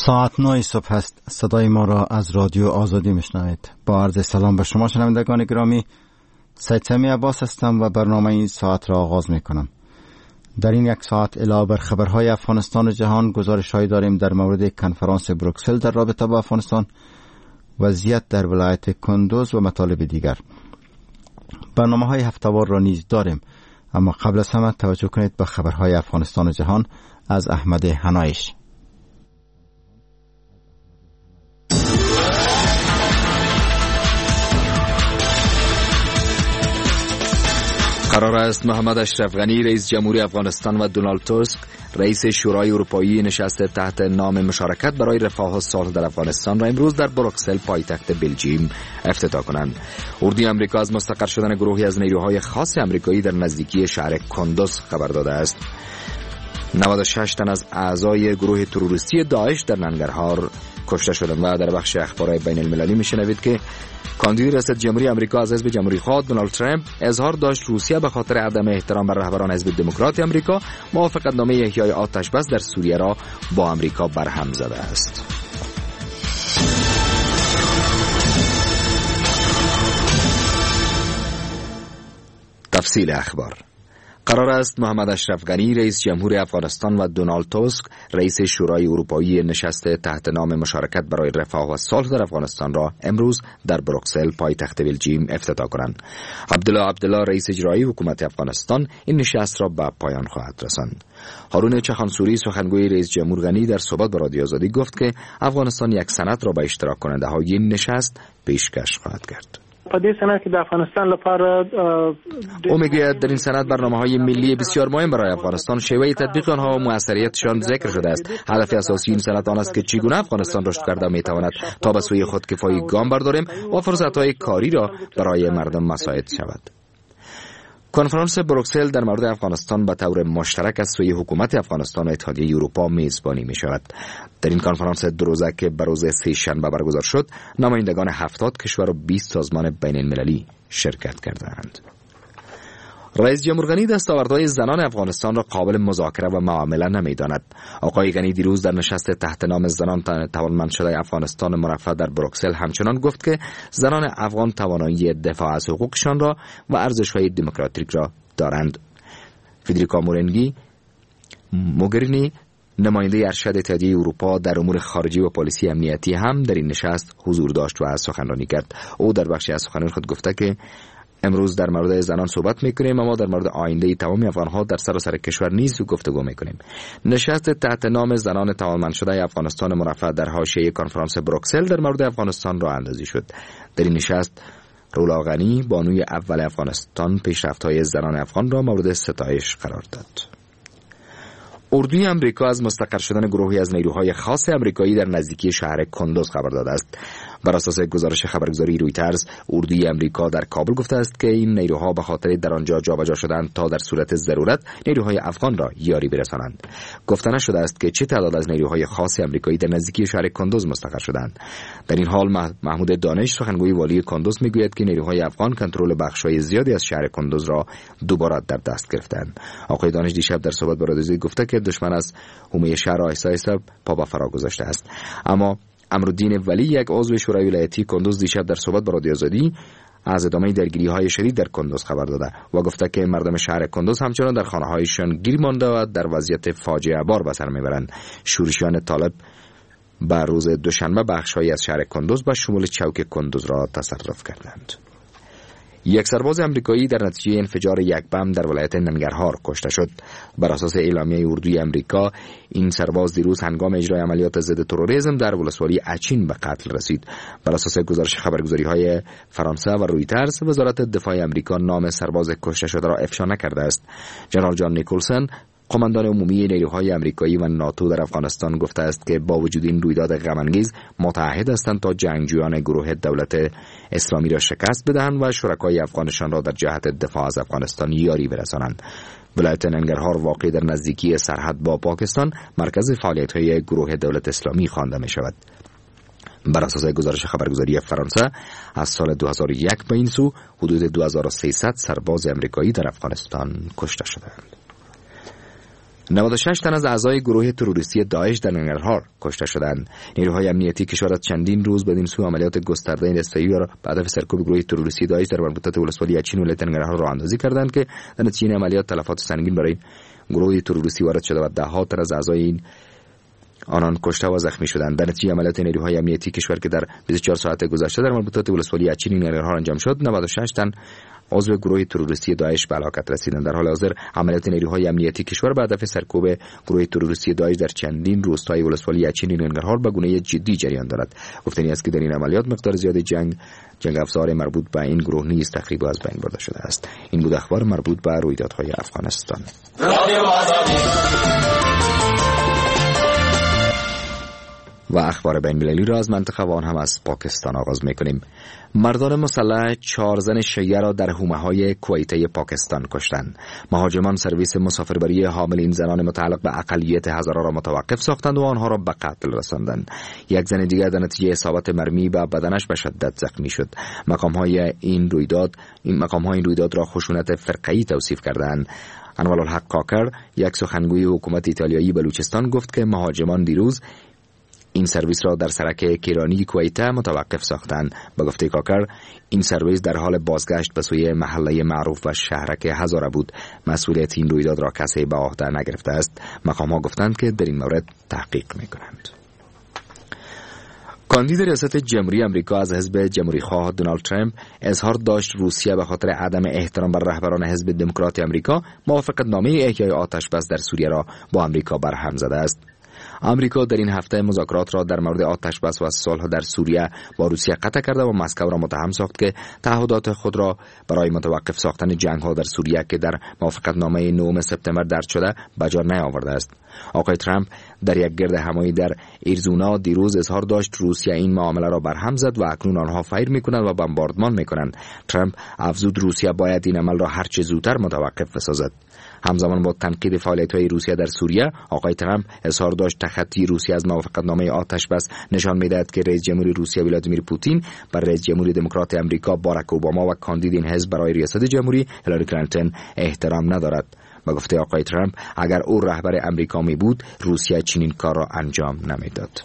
ساعت 9 صبح است. صدای ما را از رادیو آزادی میشنوید. با عرض سلام به شما شنوندگان گرامی، سید سمی عباس هستم و برنامه این ساعت را آغاز میکنم. در این یک ساعت علاوه بر خبرهای افغانستان و جهان، گزارش‌هایی داریم در مورد کنفرانس بروکسل در رابطه با افغانستان، وضعیت در ولایت کندوز و مطالب دیگر. برنامه‌های هفته‌وار را نیز داریم، اما قبل از همه توجه کنید به خبرهای افغانستان و جهان از احمد حنایش. قرار است محمد اشرف غنی رئیس جمهوری افغانستان و دونالد توسک رئیس شورای اروپایی نشست تحت نام مشارکت برای رفاه و صلح در افغانستان را امروز در بروکسل پایتخت بلژیم افتتاح کنند. اردوی آمریکا از مستقر شدن گروهی از نیروهای خاص آمریکایی در نزدیکی شهر کندوز خبر داده است. 96 تن از اعضای گروه تروریستی داعش در ننگرهار کشته شدند. و در بخش اخبار بین المللی میشنوید که کاندید ریاست جمهوری آمریکا از حزب جمهوری خواه دونالد ترامپ اظهار داشت روسیه به خاطر عدم احترام بر رهبران حزب دموکرات آمریکا موافقتنامه احیای آتش بس در سوریه را با آمریکا برهم زده است. تفصیل اخبار. قرار است محمد اشرف غنی رئیس جمهوری افغانستان و دونالد توسک رئیس شورای اروپایی نشست تحت نام مشارکت برای رفاه و صلح در افغانستان را امروز در بروکسل پایتخت بلژیم افتتاح کنند. عبدالله رئیس اجرایی حکومت افغانستان این نشست را به پایان خواهد رساند. هارون چخانسوری سخنگوی رئیس جمهور غنی در صحبت با رادیو آزادی گفت که افغانستان یک سند را به اشتراک کننده های این نشست پیشکش خواهد کرد. په دې سند کې د افغانستان لپاره او میگوید در این سند برنامه‌های ملی بسیار مهم برای افغانستان، شیوه تطبیق آنها و موثریتشان ذکر شده است. هدف اساسی این سند آن است که چگونه افغانستان رشد کرده میتواند تا به سوی خودکفایی گام برداریم و فرصت‌های کاری را برای مردم مساعد شود. کنفرانس بروکسل در مورد افغانستان به طور مشترک از سوی حکومت افغانستان و اتحادیه اروپا میزبانی می شود. در این کنفرانس دو روزه که به روز سه شنبه برگزار شد، نمایندگان 70 کشور و 20 سازمان بین المللی شرکت کردند. رئیس جمهور غنی دستاوردهای زنان افغانستان را قابل مذاکره و معامله نمی‌داند. آقای غنی دیروز در نشست تحت نام زنان توانمند شده افغانستان مرفه در بروکسل همچنان گفت که زنان افغان توانایی دفاع از حقوقشان را و ارزش‌های دموکراتیک را دارند. فدریکا موگرینی نماینده ارشد اتحادیه اروپا در امور خارجی و پالیسی امنیتی هم در این نشست حضور داشت و سخنرانی کرد. او در بخشی از سخنرانی خود گفته که امروز در مورد زنان صحبت میکنیم، اما در مورد آینده تمام افغانها در سراسر کشور نیز گفتگو میکنیم. نشست تحت نام زنان توانمند شده افغانستان مرفه در حاشیه کنفرانس بروکسل در مورد افغانستان راه اندازی شد. در این نشست رولا غنی بانوی اول افغانستان پیشرفت‌های زنان افغان را مورد ستایش قرار داد. اردوی آمریکا از مستقر شدن گروهی از نیروهای خاص آمریکایی در نزدیکی شهر کندوز خبر داده است. بر اساس گزارش خبرگزاری رویترز، اردوی آمریکا در کابل گفته است که این نیروها به خاطر در آنجا جابجا شدند تا در صورت ضرورت نیروهای افغان را یاری برسانند. گفته نشده است که چه تعداد از نیروهای خاص آمریکایی در نزدیکی شهر کندوز مستقر شدند. در این حال محمود دانش سخنگوی والی کندوز میگوید که نیروهای افغان کنترل بخش‌های زیادی از شهر کندوز را دوباره در دست گرفتند. آقای دانش دیشب در صحبت با رادیو گفته که دشمن از حومه شهر آهسته آهسته پا به فرا گذاشته است. اما امرالدین ولی، یک عضو شورای ولایتی کندوز، دیشب در صحبت با رادیو آزادی از ادامه درگیری‌های شدید در کندوز خبر داده و گفته که مردم شهر کندوز همچنان در خانه‌هایشان گیر مانده و در وضعیت فاجعه بار به سر میبرند. شورشیان طالب بر روز دوشنبه بخش‌هایی از شهر کندوز به شمول چوک کندوز را تصرف کردند. یک سرباز آمریکایی در نتیجه انفجار یک بم در ولایت ننگرهار کشته شد. بر اساس اعلامیه اردوی آمریکا، این سرباز دیروز هنگام اجرای عملیات ضد تروریسم در ولسوالی اچین به قتل رسید. بر اساس گزارش خبرگزاری‌های فرانسه و رویترز، وزارت دفاع آمریکا نام سرباز کشته شده را افشا نکرده است. جنرال جان نیکلسن، قماندان عمومی نیروهای آمریکایی و ناتو در افغانستان، گفته است که با وجود این رویداد غم‌انگیز متعهد هستند تا جنگجویان گروه دولت اسلامی را شکست بدهند و شرکای افغانشان را در جهت دفاع از افغانستان یاری برسانند. ولایت ننگرهار واقع در نزدیکی سرحد با پاکستان مرکز فعالیت‌های گروه دولت اسلامی خوانده می‌شود. بر اساس گزارش خبرگزاری فرانسه، از سال 2001 به این سو حدود 2300 سرباز آمریکایی در افغانستان کشته شدند. 96 تن از اعضای گروه تروریستی داعش در ننگرهار کشته شدند. نیروهای امنیتی کشور از چندین روز بدین سو عملیات گسترده دسته‌ای را به هدف سرکوب گروه تروریستی داعش در مربوطات ولسوالی اچین ولایت ننگرهار راه اندازی کردند که در نتیجه عملیات تلفات سنگین برای گروه تروریستی وارد شده و ده‌ها تن از اعضای این آنان کشته و زخمی شدند. در نتیجه عملیات نیروهای امنیتی کشور که در 24 ساعت گذشته در مربوطات ولسوالی اچین ننگرهار انجام شد، 96 تن عضو گروه تروریستی داعش به هلاکت رسیدند. در حال حاضر عملیات نیروهای امنیتی کشور به هدف سرکوب گروه تروریستی داعش در چندین روستای ولسوالی اچین ننگرهار به گونه جدی جریان دارد. گفتنی است که در این عملیات مقدار زیاد جنگ افزار مربوط به این گروه نیز تخریب و از بین برده شده است. این بود اخبار مربوط به رویدادهای افغانستان. و اخبار بین‌المللی را از منطقه و آن هم از پاکستان آغاز می‌کنیم. مردان مسلح 4 زن شیعه را در حومه‌های کویته پاکستان کشتند. مهاجمان سرویس مسافربری حامل این زنان متعلق به اقلیت هزاره را متوقف ساختند و آنها را به قتل رساندند. یک زن دیگر در نتیجه اصابت مرمی به بدنش به شدت زخمی شد. مقام‌های این رویداد را خشونت فرقه‌ای توصیف کردند. انوارالحق کاکر، یک سخنگوی حکومت ایتالیایی بلوچستان، گفت که مهاجمان دیروز این سرویس را در سرک کیرانی کویته متوقف ساختند. به گفته کاکر، این سرویس در حال بازگشت به سوی محله معروف و شهرک هزاره بود. مسئولیت این رویداد را کسی به عهده نگرفته است. مقام‌ها گفتند که در این مورد تحقیق می‌کنند. کاندید ریاست جمهوری آمریکا از حزب جمهوری‌خواه دونالد ترامپ اظهار داشت روسیه به خاطر عدم احترام بر رهبران حزب دموکرات آمریکا موافقتنامه احیای آتش‌بس در سوریه را با آمریکا برهم زده است. آمریکا در این هفته مذاکرات را در مورد آتش‌بس و صلح در سوریه با روسیه قطع کرده و مسکو را متهم ساخت که تعهدات خود را برای متوقف ساختن جنگ‌ها در سوریه که در موافقتنامه 9 سپتامبر درج شده به جا نیاورده است. آقای ترامپ در یک گرد همایی در ایرزونا دیروز اظهار داشت روسیه این معامله را برهم زد و اکنون آنها فیر می‌کنند و بمباردمان می‌کنند. ترامپ افزود روسیه باید این عمل را هر چه زودتر متوقف بسازد. همزمان با تنقید فعالیت‌های روسیه در سوریه، آقای ترامپ اظهار داشت تخطی روسیه از موافقتنامه آتش‌بس نشان می‌دهد که رئیس جمهوری روسیه ولادیمیر پوتین بر رئیس جمهوری دموکرات آمریکا باراک اوباما و کاندید این حزب برای ریاست جمهوری هیلاری کلینتون احترام ندارد. با گفته آقای ترامپ، اگر او رهبر آمریکا می بود، روسیه چنین کار را انجام نمیداد.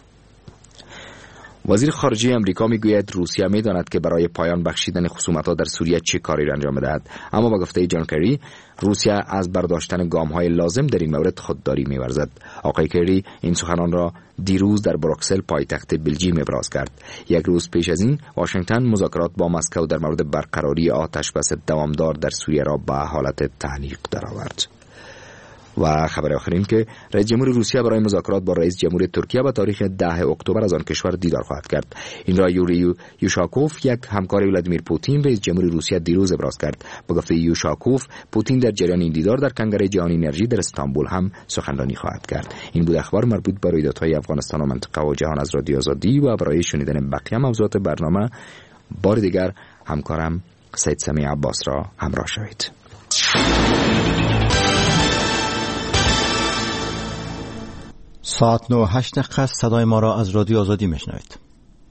وزیر خارجه آمریکا میگوید روسیه میداند که برای پایان بخشیدن خصومت‌ها در سوریه چه کاری را انجام بدهد، اما با گفته جان کری روسیه از برداشتن گام‌های لازم در این مورد خودداری می‌ورزد. آقای کری این سخنان را دیروز در بروکسل پایتخت بلژیم ابراز کرد. یک روز پیش از این واشنگتن مذاکرات با مسکو در مورد برقراری آتش‌بس دوامدار در سوریه را به حالت تعلیق درآورد. و خبر آخر این که رئیس جمهور روسیه برای مذاکرات با رئیس جمهور ترکیه به تاریخ 10 اکتبر از آن کشور دیدار خواهد کرد. این را یوری یوشاکوف، یک همکار ولادیمیر پوتین، رئیس جمهور روسیه دیروز ابراز کرد. با گفته یوشاکوف، پوتین در جریان این دیدار در کنگره جهانی انرژی در استانبول هم سخنرانی خواهد کرد. این بود اخبار مربوط به رویدادهای افغانستان و منطقه و جهان از رادیو آزادی و برای شنیدن بقیه موضوعات برنامه بار دیگر همکارم سید سمیع عباس را همراه شوید. ساعت 9:08 صدای ما را از رادیو آزادی میشنوید.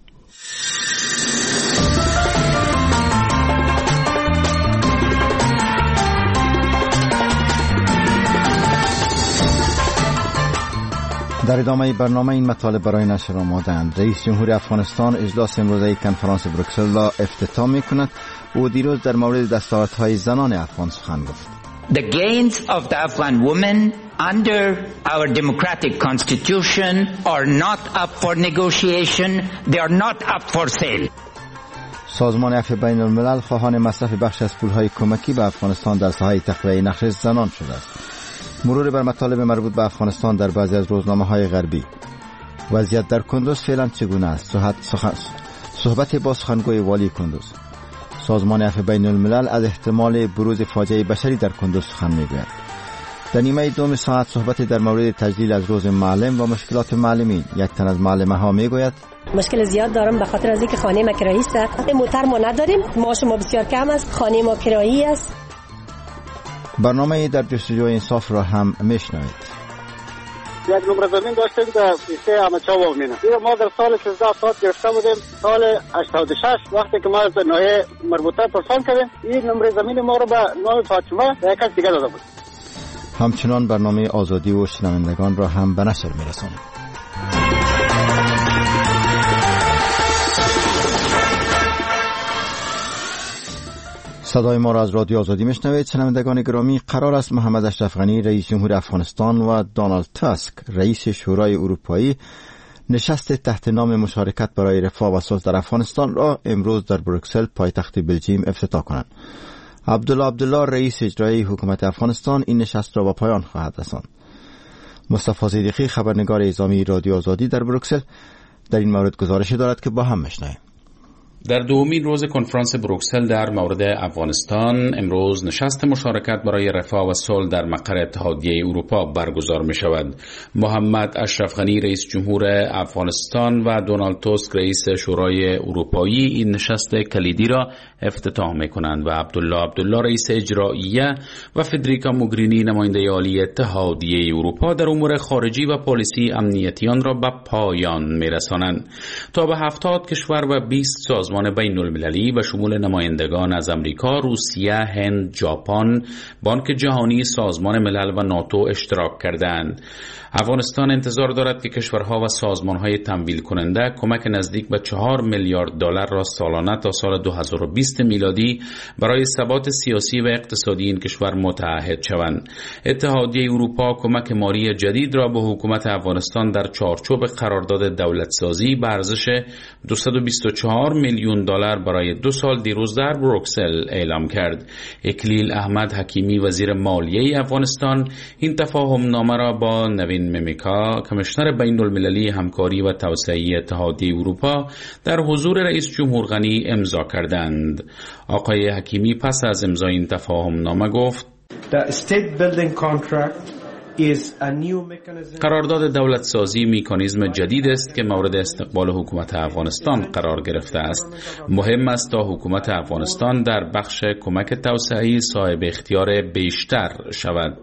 در ادامه برنامه این مطالب برای نشر آماده‌اند. رئیس جمهور افغانستان اجلاس امروزه کنفرانس بروکسل را افتتاح می‌کند. او دیروز در مورد دستاوردهای زنان افغان سخن گفت. The gains of the Afghan women under our democratic constitution are not up for negotiation. They are not up for sale. سازمان عفو بین الملل خواهان مصرف بخش از پولهای کمکی به افغانستان در ساحه تخلیه نقش زنان شده است. مرور بر مطالب مربوط به افغانستان در بعضی از روزنامه‌های غربی. وضعیت در کندوز فعلا چگونه است؟ صحبت با سخنگوی والی کندوز. سازمان عفو بین الملل از احتمال بروز فاجعه بشری در کندوز سخن میگوید. در نیمه دوم ساعت صحبت در مورد تجلیل از روز معلم و مشکلات معلمین. یک تن از معلمه ها میگوید مشکل زیاد دارم به خاطر از اینکه خانه ما کرایی است. موتر ما نداریم، معاش ما بسیار کم است، خانه ما کرایی است. برنامه در جستجوی انصاف را هم میشنوید. یک نمره زمین داشتیم در پیسه احمدشاه واومینه. ما در سال 13 ساعت گرفته بودیم. سال 86 وقتی که ما از نوع مربوطه پرسان کردیم، این نمره زمین ما رو به نام فاطمه یک کس دیگه داده بود. همچنان برنامه آزادی و شنوندگان را هم به نشر می‌رسانیم. صدای ما را از رادیو آزادی میشنوید. شنوندگان گرامی، قرار است محمد اشرف غنی رئیس جمهور افغانستان و دونالد تاسک رئیس شورای اروپایی نشست تحت نام مشارکت برای رفاه و صلح در افغانستان را امروز در بروکسل پایتخت بلژیم افتتاح کنند. عبدالله رئیس اجرایی حکومت افغانستان این نشست را به پایان خواهد رساند. مصطفی صدیقی خبرنگار اعزامی رادیو آزادی در بروکسل در این مورد گزارشی دارد که با هم میشنویم. در دومین روز کنفرانس بروکسل در مورد افغانستان امروز نشست مشارکت برای رفاه و صلح در مقر اتحادیه اروپا برگزار می شود. محمد اشرف غنی رئیس جمهور افغانستان و دونالد تاسک رئیس شورای اروپایی این نشست کلیدی را افتتاح می کنند و عبدالله رئیس اجراییه و فدریکا موگرینی نماینده عالی اتحادیه اروپا در امور خارجی و پالیسی امنیتی آن را به پایان می رسانند. تا به 70 کشور و 20 سازمان بین المللی و شمول نمایندگان از امریکا، روسیه، هند، ژاپن، بانک جهانی، سازمان ملل و ناتو اشتراک کردند. افغانستان انتظار دارد که کشورها و سازمانهای تمویل کننده کمک نزدیک به 4 میلیارد دلار را سالانه تا سال 2020 میلادی برای ثبات سیاسی و اقتصادی این کشور متعهد شوند. اتحادیه اروپا کمک مالی جدید را به حکومت افغانستان در چارچوب قرارداد دولتسازی به ارزش 224 میلیون دلار برای 2 سال دیروز در بروکسل اعلام کرد. اکلیل احمد حکیمی وزیر مالیه افغانستان این تفاهم نامه را با نوین میمیکا کمیشنر بین المللی همکاری و توسعه اتحادیه اروپا در حضور رئیس جمهور غنی امضا کردند. آقای حکیمی پس از امضای این تفاهم نامه گفت: قرارداد دولتسازی مکانیزم جدید است که مورد استقبال حکومت افغانستان قرار گرفته است. مهم است تا حکومت افغانستان در بخش کمک توسعه‌ای صاحب اختیار بیشتر شود.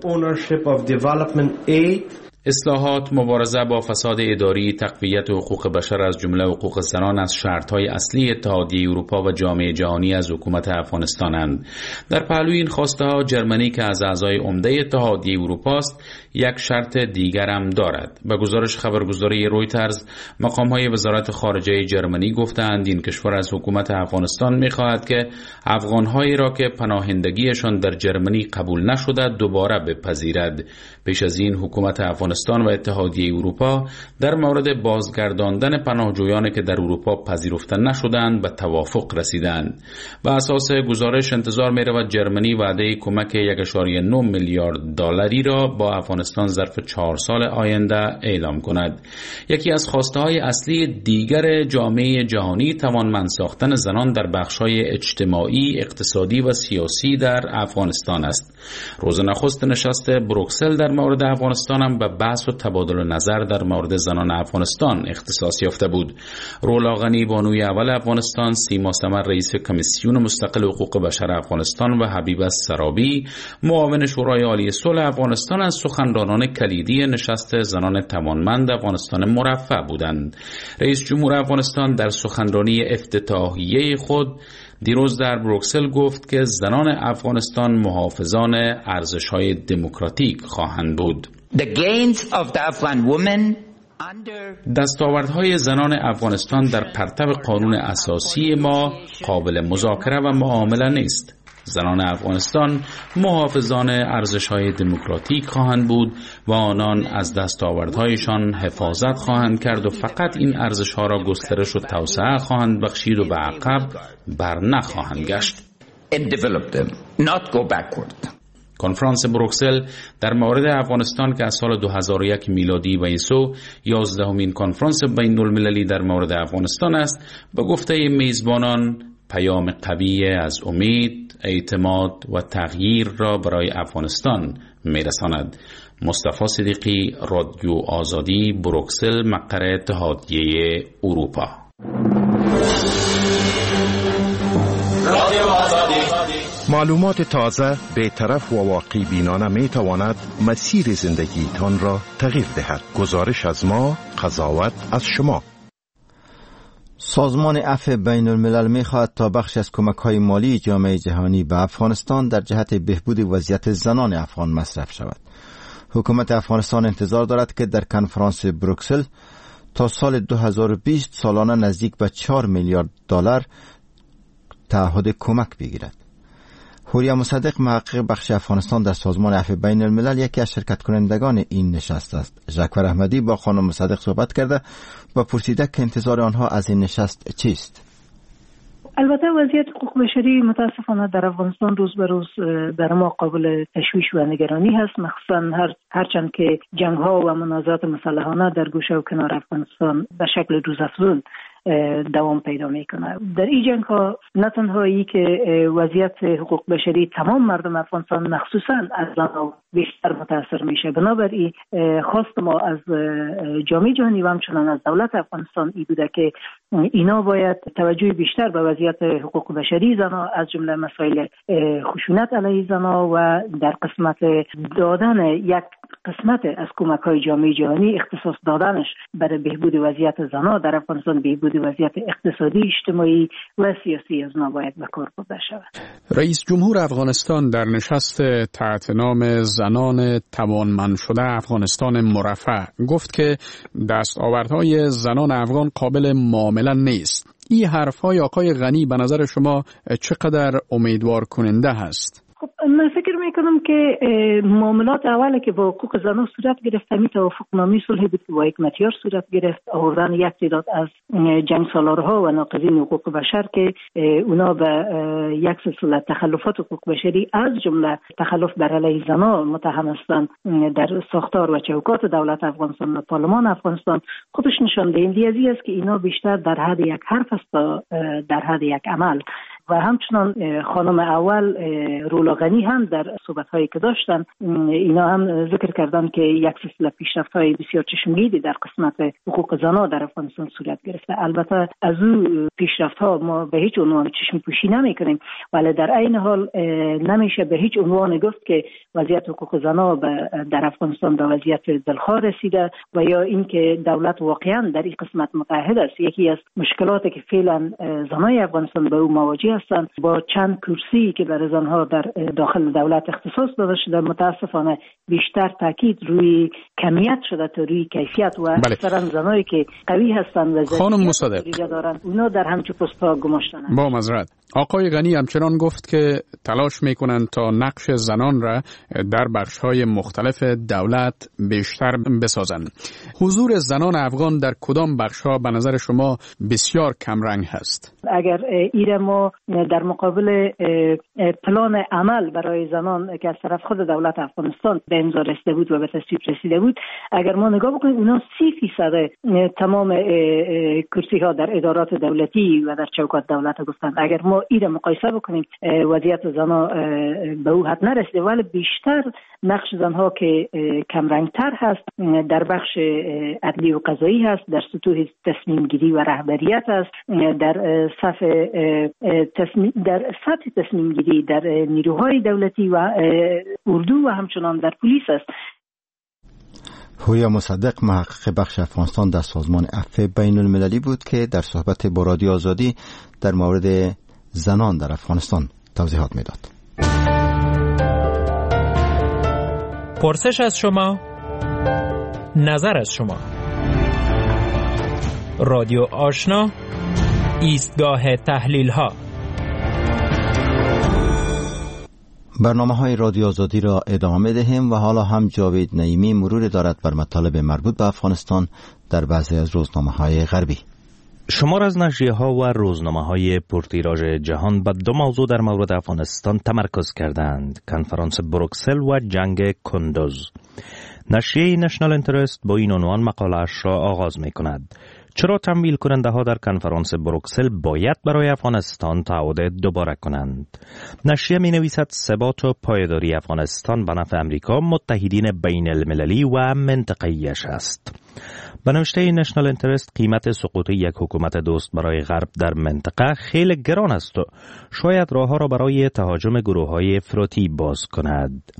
اصلاحات، مبارزه با فساد اداری، تقویت حقوق بشر از جمله حقوق زنان از شرط‌های اصلی اتحادیه اروپا و جامعه جهانی از حکومت افغانستانند. در پهلوی این خواسته‌ها جرمنی که از اعضای عمده اتحادیه اروپا است یک شرط دیگر هم دارد. به گزارش خبرگزاری رویترز، مقام‌های وزارت خارجه جرمنی گفتند این کشور از حکومت افغانستان می‌خواهد که افغان‌هایی را که پناهندگیشان در جرمنی قبول نشده دوباره بپذیرد. پیش از این حکومت افغانستان و اتحادیه اروپا در مورد بازگرداندن پناهجویانی که در اروپا پذیرفته نشدند به توافق رسیدند. بر اساس گزارش انتظار می‌رود جرمنی وعده کمک 1.9 میلیارد دلاری را با افغانستان ظرف 4 سال آینده اعلام کند. یکی از خواسته‌های اصلی دیگر جامعه جهانی توانمند ساختن زنان در بخش‌های اجتماعی، اقتصادی و سیاسی در افغانستان است. روز نخست نشست بروکسل در مورد افغانستان هم به بحث و تبادل نظر در مورد زنان افغانستان اختصاص یافته بود. رولا غنی بانوی اول افغانستان، سیما سمر رئیس کمیسیون مستقل حقوق بشر افغانستان و حبیبه سرابی معاون شورای عالی صلح افغانستان از سخنرانان کلیدی نشست زنان توانمند افغانستان مرفع بودند. رئیس جمهور افغانستان در سخنرانی افتتاحیه خود دیروز در بروکسل گفت که زنان افغانستان محافظان ارزش‌های دموکراتیک خواهند بود. دستاوردهای زنان افغانستان در پرتو قانون اساسی ما قابل مذاکره و معامله نیست. زنان افغانستان محافظان ارزش‌های دموکراتیک خواهند بود و آنان از دستاوردهایشان حفاظت خواهند کرد و فقط این ارزش‌ها را گسترش و توسعه خواهند بخشید و به عقب بر نخواهند گشت. کنفرانس بروکسل در مورد افغانستان که از سال 2001 میلادی و ایسو 11مین کنفرانس بین المللی در مورد افغانستان است، به گفته میزبانان پیام قوی از امید، اعتماد و تغییر را برای افغانستان میرساند. مصطفی صدیقی، رادیو آزادی، بروکسل، مقر اتحادیه اروپا. رادیو آزادی. معلومات تازه، بی‌طرف و واقعی بینانه می تواند مسیر زندگی تان را تغییر دهد. گزارش از ما، قضاوت از شما. سازمان عفو بین الملل می خواهد تا بخش از کمک‌های مالی جامعه جهانی به افغانستان در جهت بهبود وضعیت زنان افغان مصرف شود. حکومت افغانستان انتظار دارد که در کنفرانس بروکسل تا سال 2020 سالانه نزدیک به 4 میلیارد دلار تعهد کمک بگیرد. حوریا مصدق محقق بخش افغانستان در سازمان عفو بین الملل یکی از شرکت کنندگان این نشست است. ژاکور احمدی با خانم مصدق صحبت کرده و پرسیده که انتظار آنها از این نشست چیست؟ البته وضعیت حقوق بشری متاسفانه در افغانستان روز به روز در ما قابل تشویش و نگرانی هست، مخصوصا هرچند که جنگ ها و منازعات مسلحانه در گوشه و کنار افغانستان به شکل روزافزون دوام پیدا میکنه. در این جنگ ها نه تنها ای که وضعیت حقوق بشری تمام مردم افغانستان مخصوصا از زنان بیشتر متاثر میشه. بنابراین خواست ما از جامعه جهانی و همچنان از دولت افغانستان ای بوده که اینا باید توجه بیشتر به وضعیت حقوق بشری زنان از جمله مسائل خشونت علیه زنان و در قسمت دادن یک قسمت از کمک‌های جامعه جهانی اختصاص دادنش برای بهبود وضعیت زنان در افغانستان، بهبود وضعیت اقتصادی، اجتماعی و سیاسی از آنها باید به کار برده شود. رئیس جمهور افغانستان در نشست تحت نام زنان توانمند شده افغانستان مرفه گفت که دستاوردهای زنان افغان قابل معامله نیست. این حرف‌های آقای غنی به نظر شما چقدر امیدوار کننده هست؟ من فکر میکنم که معاملات اولی که با حقوق زنان صورت گرفت همین توافقنامه صلح بود که با حکمتیار صورت گرفت، آوردن یک تعداد از جنگ سالارها و ناقضین حقوق بشر که اونا به یک سلسله تخلفات حقوق بشری از جمله تخلف بر علیه زنان متهم هستند در ساختار و چوکات دولت افغانستان و پارلمان افغانستان. خودش نشان دهنده از این است که اینا بیشتر در حد یک حرف است تا در حد یک عمل. و همچنان خانم اول رولا غنی هم در صحبت‌هایی که داشتن اینا هم ذکر کردن که یک سلسله پیشرفت‌های بسیار چشمگیری در قسمت حقوق زنان در افغانستان صورت گرفته. البته از او پیشرفت‌ها ما به هیچ عنوان چشم پوشی نمی‌کنیم، ولی در عین حال نمیشه به هیچ عنوان گفت که وضعیت حقوق زنان در افغانستان به وضعیت دلخواه رسیده و یا اینکه دولت واقعا در این قسمت متحد است. یکی از مشکلاتی که فعلا زنان افغانستان به او مواجه هستند با چند کرسی که برای زنها در داخل دولت اختصاص داده شده متاسفانه بیشتر تاکید روی کمیت شده تا روی کیفیت و اکثرا زنایی که قوی هستند و خانم مصدق دارند اونا در همچه پست‌ها گماشتند. با معذرت آقای غنی همچنان گفت که تلاش میکنند تا نقش زنان را در بخش‌های مختلف دولت بیشتر بسازند. حضور زنان افغان در کدام بخش‌ها به نظر شما بسیار کم رنگ هست؟ اگر ایره ما در مقابل پلان عمل برای زنان که از طرف خود دولت افغانستان به امضا رسیده بود و به تصویب رسیده بود، اگر ما نگاه بکنیم اونا 30% تمام کرسی ها در ادارات دولتی و در چوکات دولت گفتند. اگر ما ایره مقایسه بکنیم وضعیت زنان به او حد نرسیده، ولی بیشتر نقش زنها که کم رنگتر هست در بخش عدلی و قضایی هست، در سطوح تصمیم گیری و رهبریت هست، در سطح تصمیم گیری در نیروهای دولتی و اردو و همچنان در پلیس است. حوریا مصدق محقق بخش افغانستان در سازمان عفو بین المللی بود که در صحبت با رادیو آزادی در مورد زنان در افغانستان توضیحات میداد. پرسش از شما، نظر از شما. رادیو آشنا، ایستگاه تحلیل ها. برنامه‌های رادیو آزادی را ادامه دهیم و حالا هم جاوید نعیمی مرور دارد بر مطالب مربوط به افغانستان در بعضی از روزنامه‌های غربی. شمار از نشریه‌ها و روزنامه‌های پرتیراژ جهان به دو موضوع در مورد افغانستان تمرکز کردند: کنفرانس بروکسل و جنگ کندوز. نشریه نشنال اینترست با این عنوان مقاله‌اش را آغاز می‌کند: چرا تمویل کننده ها در کنفرانس بروکسل باید برای افغانستان تعهد دوباره کنند؟ نشریه می نویسد ثبات و پایداری افغانستان به نفع امریکا، متحدین بین المللی و منطقه‌ایش است. به نوشته نشنال اینترست قیمت سقوط یک حکومت دوست برای غرب در منطقه خیلی گران است و شاید راه‌ها را برای تهاجم گروه‌های افراطی باز کند.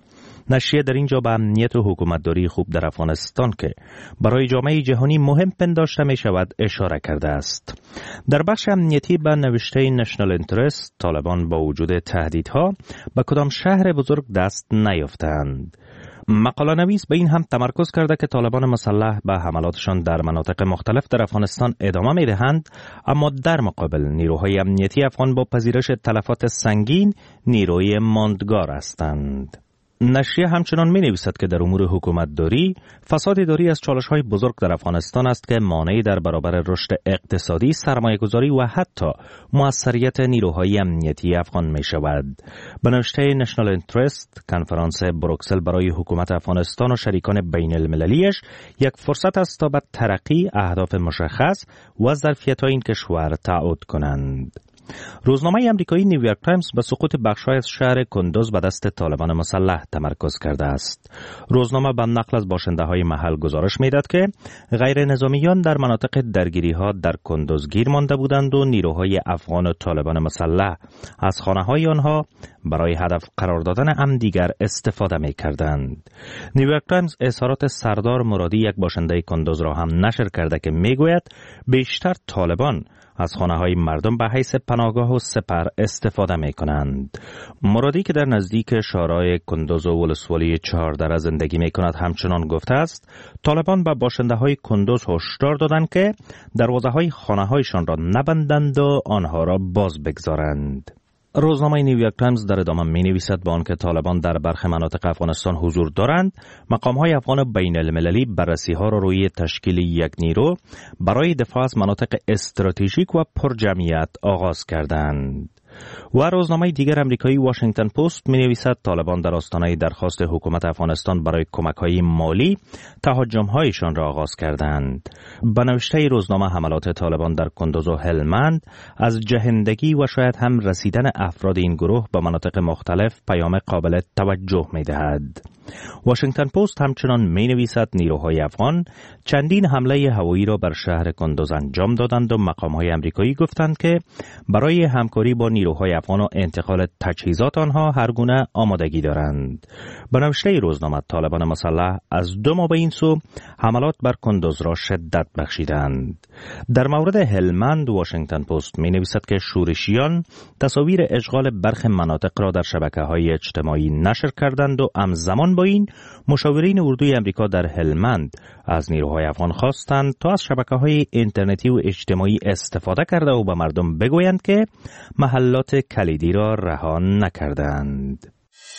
نشریه در اینجا به امنیت و حکومتداری خوب در افغانستان که برای جامعه جهانی مهم پنداشته می شود اشاره کرده است. در بخش امنیتی به نوشته نشنال اینترست، طالبان با وجود تهدیدها به کدام شهر بزرگ دست نیافتند. مقاله نویس به این هم تمرکز کرده که طالبان مسلح به حملاتشان در مناطق مختلف در افغانستان ادامه می دهند، اما در مقابل نیروهای امنیتی افغان با پذیرش تلفات سنگین نیروی ماندگار هستند. نشریه همچنان می نویسد که در امور حکومتداری، فساد اداری از چالش‌های بزرگ در افغانستان است که مانعی در برابر رشد اقتصادی، سرمایه‌گذاری و حتی موثریت نیروهای امنیتی افغان می شود. به نوشته نشنال اینترست، کنفرانس بروکسل برای حکومت افغانستان و شریکان بین المللیش یک فرصت است تا به ترقی، اهداف مشخص و ظرفیت‌های این کشور تعهد کنند. روزنامه آمریکایی نیویورک تایمز به سقوط بخش‌های از شهر کندوز به دست طالبان مسلح تمرکز کرده است. روزنامه به نقل از باشنده‌های محل گزارش می‌دهد که غیر نظامیان در مناطق درگیری‌ها در کندوز گیر مانده بودند و نیروهای افغان و طالبان مسلح از خانه‌های آنها برای هدف قرار دادن امن دیگر استفاده می‌کردند. نیویورک تایمز اظهارات سردار مرادی، یک باشنده کندوز را هم نشر کرده که می‌گوید بیشتر طالبان از خانه‌های مردم به حیث پناهگاه و سپر استفاده می‌کنند. مرادی که در نزدیک شارع کندوز و ولسوالی 14 زندگی می‌کند همچنان گفته است طالبان به باشنده‌های کندوز هشدار دادند که دروازه‌های خانه‌هایشان را نبندند و آنها را باز بگذارند. روزنامه نیویورک تایمز در ادامه می‌نویسد با آنکه طالبان در برخی مناطق افغانستان حضور دارند، مقام‌های افغان بین المللی بررسی‌ها را روی تشکیل یک نیرو برای دفاع از مناطق استراتژیک و پرجمعیت آغاز کردند. و روزنامه دیگر امریکایی واشنگتن پست می‌نویسد طالبان در آستانه درخواست حکومت افغانستان برای کمک‌های مالی تهاجم‌هایشان را آغاز کردند. به نوشته روزنامه حملات طالبان در کندوز و هلمند از جهندگی و شاید هم رسیدن افراد این گروه به مناطق مختلف پیام قابل توجه می‌دهد. واشنگتن پست همچنان می‌نویسد نیروهای افغان چندین حمله هوایی را بر شهر کندوز انجام دادند و مقام‌های آمریکایی گفتند که برای همکاری با نیروهای افغان و انتقال تجهیزات آنها هر گونه آمادگی دارند. به نوشته روزنامه طالبان مسلح از 2 ماه به این سو حملات بر کندوز را شدت بخشیدند. در مورد هلمند واشنگتن پست می‌نویسد که شورشیان تصاویر اشغال برخی مناطق را در شبکه‌های اجتماعی نشر کردند و همزمان با این مشاورین اردوی آمریکا در هلمند از نیروهای افغان خواستند تا از شبکه‌های اینترنتی و اجتماعی استفاده کرده و به مردم بگویند که محلات کلیدی را رها نکردند.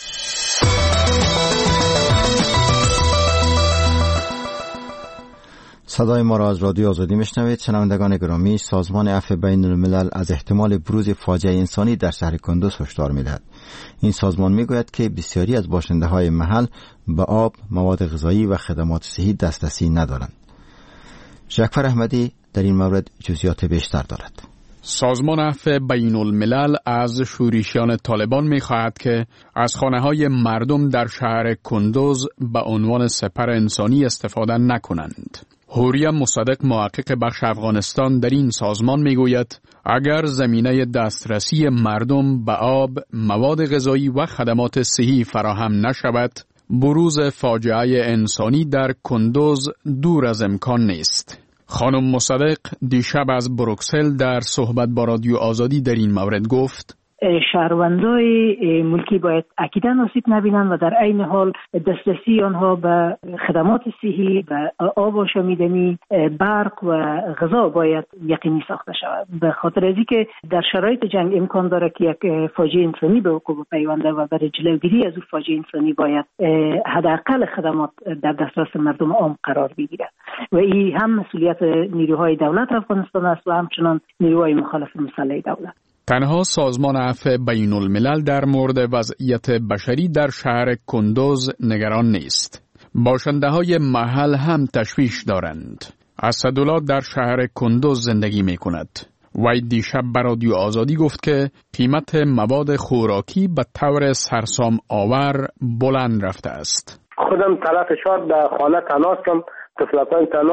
صدای ما را از رادیو آزادی میشنوید. شنوندگان گرامی، سازمان عفو بین الملل از احتمال بروز فاجعه انسانی در شهر کندوز هشدار می‌دهد. این سازمان میگوید که بسیاری از باشنده‌های محل به آب، مواد غذایی و خدمات صحی دسترسی ندارند. جعفر احمدی در این مورد جزئیات بیشتر دارد. سازمان عفو بین الملل از شورشیان طالبان می‌خواهد که از خانه‌های مردم در شهر کندوز به عنوان سپر انسانی استفاده نکنند. هوریا مصدق، محقق بخش افغانستان در این سازمان میگوید اگر زمینه دسترسی مردم به آب، مواد غذایی و خدمات صحی فراهم نشود، بروز فاجعه انسانی در کندوز دور از امکان نیست. خانم مصدق دیشب از بروکسل در صحبت با رادیو آزادی در این مورد گفت شهروندای ملکی باید اکیداً آسیب نبینند و در عین حال دسترسی آنها به خدمات صحی، به آب و شامیدنی، برق و غذا باید یقینی ساخته شود. به خاطر از اینکه در شرایط جنگ امکان داره که یک فاجعه انسانی به وقوع پیونده و برای جلوگیری از اون فاجعه انسانی باید حداقل خدمات در دسترس مردم عام قرار بگیرد و این هم مسئولیت نیروهای دولت افغانستان است و همچنان نیروهای مخالف مسلح دولت. تنها سازمان عفو بین الملل در مورد وضعیت بشری در شهر کندوز نگران نیست. باشنده‌های محل هم تشویش دارند. اسدالله در شهر کندوز زندگی می کند. وی دیشب به رادیو آزادی گفت که قیمت مواد خوراکی به طور سرسام آور بلند رفته است. خودم تحت فشار در خانه تنهاستم، طفلکان تنهاست،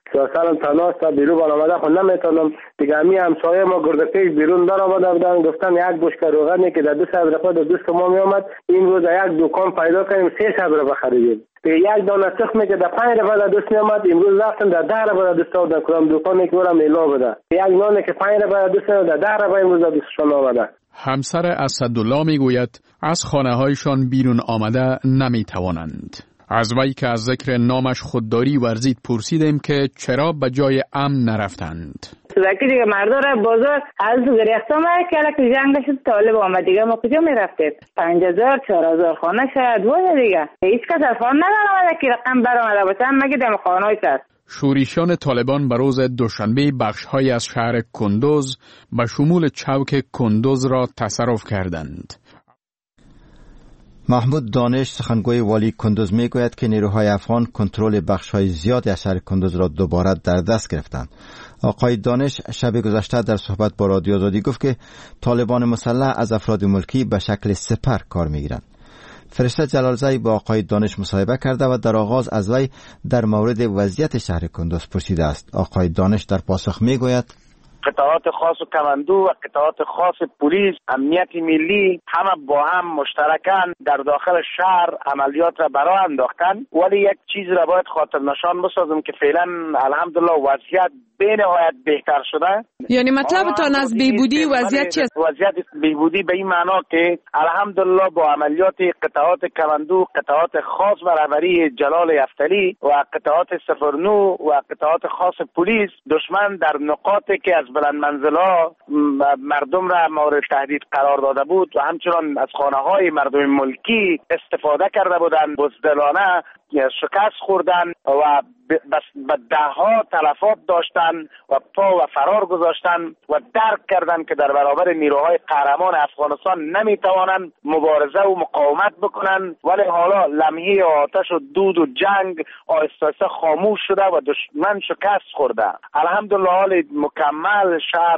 سالم تناس تا بیرون آمده خود نمیتونم دیگه. همی همسایه ما گردکیش بیرون در آمده بودن، گفتن یک بشکه روغنی که در 200 روپیه در دوست ما می آمد، این روز یک دکان پیدا کردیم 300 روپیه خریدیم. یک دانه تخمی که در 5 روپیه در دوست می آمد، امروز رفتم در 10 روپیه در دوست آمد. کدام دکانی که برام میلا بوده، یک نانی که 5 روپیه در دوست آمد، در 10 روپیه امروز در دوستشان آمده. همسر اسدالله میگوید از خانه‌هایشان بیرون آمده نمیتوانند. از وی که از ذکر نامش خودداری ورزید پرسیدیم که چرا به جای امن نرفتند. وقتی دیگه مردا را بازار از گریختم که جنگ شد طالب آمد دیگه ما کجا میرفتیم؟ 5000 4000 خانه شاید بود دیگه. هیچ کس از خانه ندارد که رقم برآمده باشه مگه دم خانه‌ای است. شورشیان طالبان به روز دوشنبه بخش‌های از شهر کندوز به شمول چوک کندوز را تصرف کردند. محمود دانش سخنگوی والی کندوز میگوید که نیروهای افغان کنترل بخش‌های زیادی از شهر کندوز را دوباره در دست گرفتند. آقای دانش شب گذشته در صحبت با رادیو آزادی گفت که طالبان مسلح از افراد ملکی به شکل سپر کار میگیرند. فرشته جلالزایی با آقای دانش مصاحبه کرده و در آغاز از وی در مورد وضعیت شهر کندوز پرسیده است. آقای دانش در پاسخ میگوید قطعات خاص کماندو و قطعات خاص پلیس، امنیت ملی همه با هم مشترکاً در داخل شهر عملیات را برای انداختن. ولی یک چیز را باید خاطر نشان بسازم که فعلا الحمدلله وضعیت به نهایت بهتر شده. یعنی مطلبتان از بهبودی وضعیت چیست؟ وضعیت بهبودی به این معنا که الحمدلله با عملیات قطعات کماندو، قطعات خاص و رهبری جلال یفتلی و قطعات 09 و قطعات خاص پلیس، دشمن در نقاطی که از بلند منزل‌ها مردم را مورد تهدید قرار داده بود و همچنان از خانه‌های مردم ملکی استفاده کرده بودند، بزدلانه شکست خوردن و به ده‌ها تلفات داشتن و پا و فرار گذاشتن و درک کردن که در برابر نیروهای قهرمان افغانستان نمیتوانند مبارزه و مقاومت بکنن. ولی حالا لمحه آتش و دود و جنگ آهسته آهسته خاموش شده و دشمن شکست خورده. الحمدلله حال مکمل شهر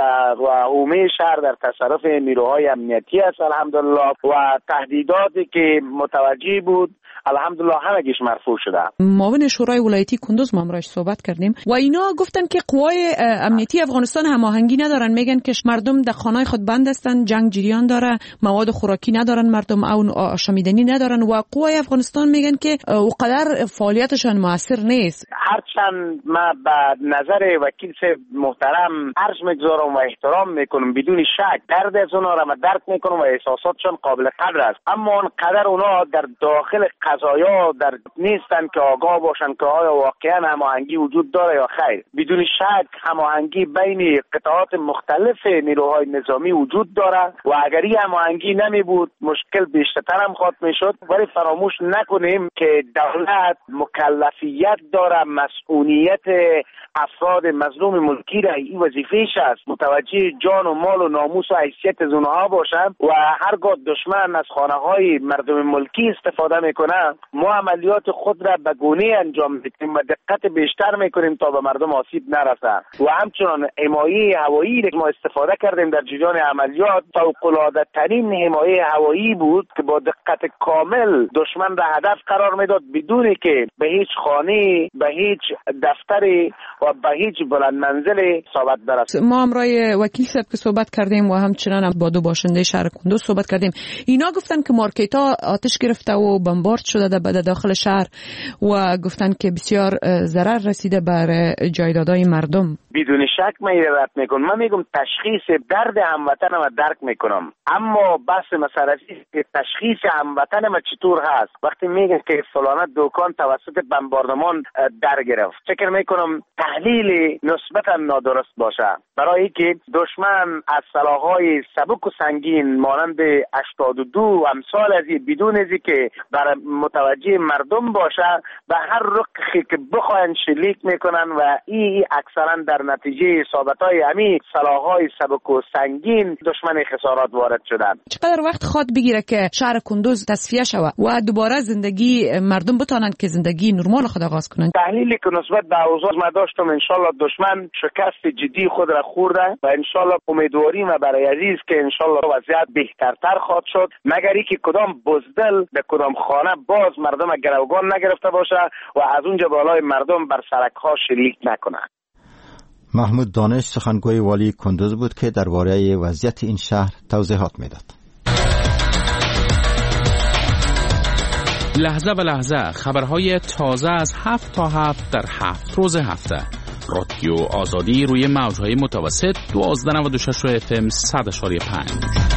و عمومی شهر در تصرف نیروهای امنیتی است الحمدلله و تهدیداتی که متوجه بود الحمدلله همگیش مرفوع شده. معاون شورای ولایتی کندوز ما امروز صحبت کردیم و اینا گفتن که قوای امنیتی افغانستان هماهنگی ندارن، میگن که مردم در خانه‌های خود بند هستن، جنگ جریان داره، مواد خوراکی ندارن، مردم اون آشامیدنی ندارن و قوای افغانستان میگن که اونقدر فعالیتشان موثر نیست. هرچند ما به نظر وکیل محترم عرض میگذارم و احترام میکنم، بدون شک درد از اونها را درک میکنم و احساساتشان قابل قدر است، اما اونقدر اونها در داخل قضایا در نیستن که آگاه باشن که آیا واقعا هماهنگی وجود داره یا خیر. بدون شک هماهنگی بین قطعات مختلف نیروهای نظامی وجود داره و اگر این هماهنگی نمی بود مشکل بیشتر هم خواهد میشد. ولی فراموش نکنیم که دولت مکلفیت داره مسئولیت افراد مظلوم ملکی را، این وظیفه‌اش است، متوجه جان و مال و ناموس و حیثیت از اونها باشند و هرگاه دشمن از خانه‌های مردم ملکی استفاده میکنه ما عملیات خود را به گونه انجام میدیم و دقت بیشتر میکنیم تا به مردم آسیب نرسه و همچنان حمایه هوایی که ما استفاده کردیم در جریان عملیات فوق‌العاده ترین حمایه هوایی بود که با دقت کامل دشمن را هدف قرار میداد بدون که به هیچ خانه، به هیچ دفتری و به هیچ بلند منزلی اصابت برسد. ما امروز وکیل صاحب که صحبت کردیم و همچنان با دو باشنده شهر کندوز صحبت کردیم، اینا گفتن که مارکت‌ها آتش گرفته و بمبارد شده در داخل شهر و گفتن که بسیار ضرر رسیده بر جایدادهای مردم. بدون شک من رد میکنم. من میگم تشخیص درد هموطن ما درک میکنم، اما بحث مسئله که تشخیص هموطن ما چطور هست وقتی میگن که فلانه دکان توسط بمباردمان در گرفت، فکر میکنم تحلیل نسبتا نادرست باشه، برای که دشمن از سلاح‌های سبک و سنگین مانند 82 امثال از این بدون از که بر متوجه مردم باشه و هر رقی که بخواین شلیک میکنن و این اکثرا در نتیجه اصابت‌های همین سلاح‌های سبک و سنگین دشمن خسارات وارد شدن. چقدر وقت خواد بگیره که شهر کندوز تصفیه شود و دوباره زندگی مردم بتونن که زندگی نرمال خود آغاز کنن؟ تحلیلی که نسبت به اوضاع ما داشتم انشالله دشمن شکست جدی خود را خورده و انشالله امیدواریم و برای عزیز که انشالله وضعیت بهترتر خواهد شد، مگر اینکه کدام بزدل به کدام خانه باز مردم گروگان نگرفته باشه و از اونجا اونجا بالای مردم بر سرک ها شلیک نکنند. محمود دانش سخنگوی والی کندوز بود که درباره وضعیت این شهر توضیحات میداد. لحظه به لحظه خبرهای تازه از 7 تا 7 در 7 روز هفته. رادیو آزادی روی موجهای متوسط 1296 FM 100.5.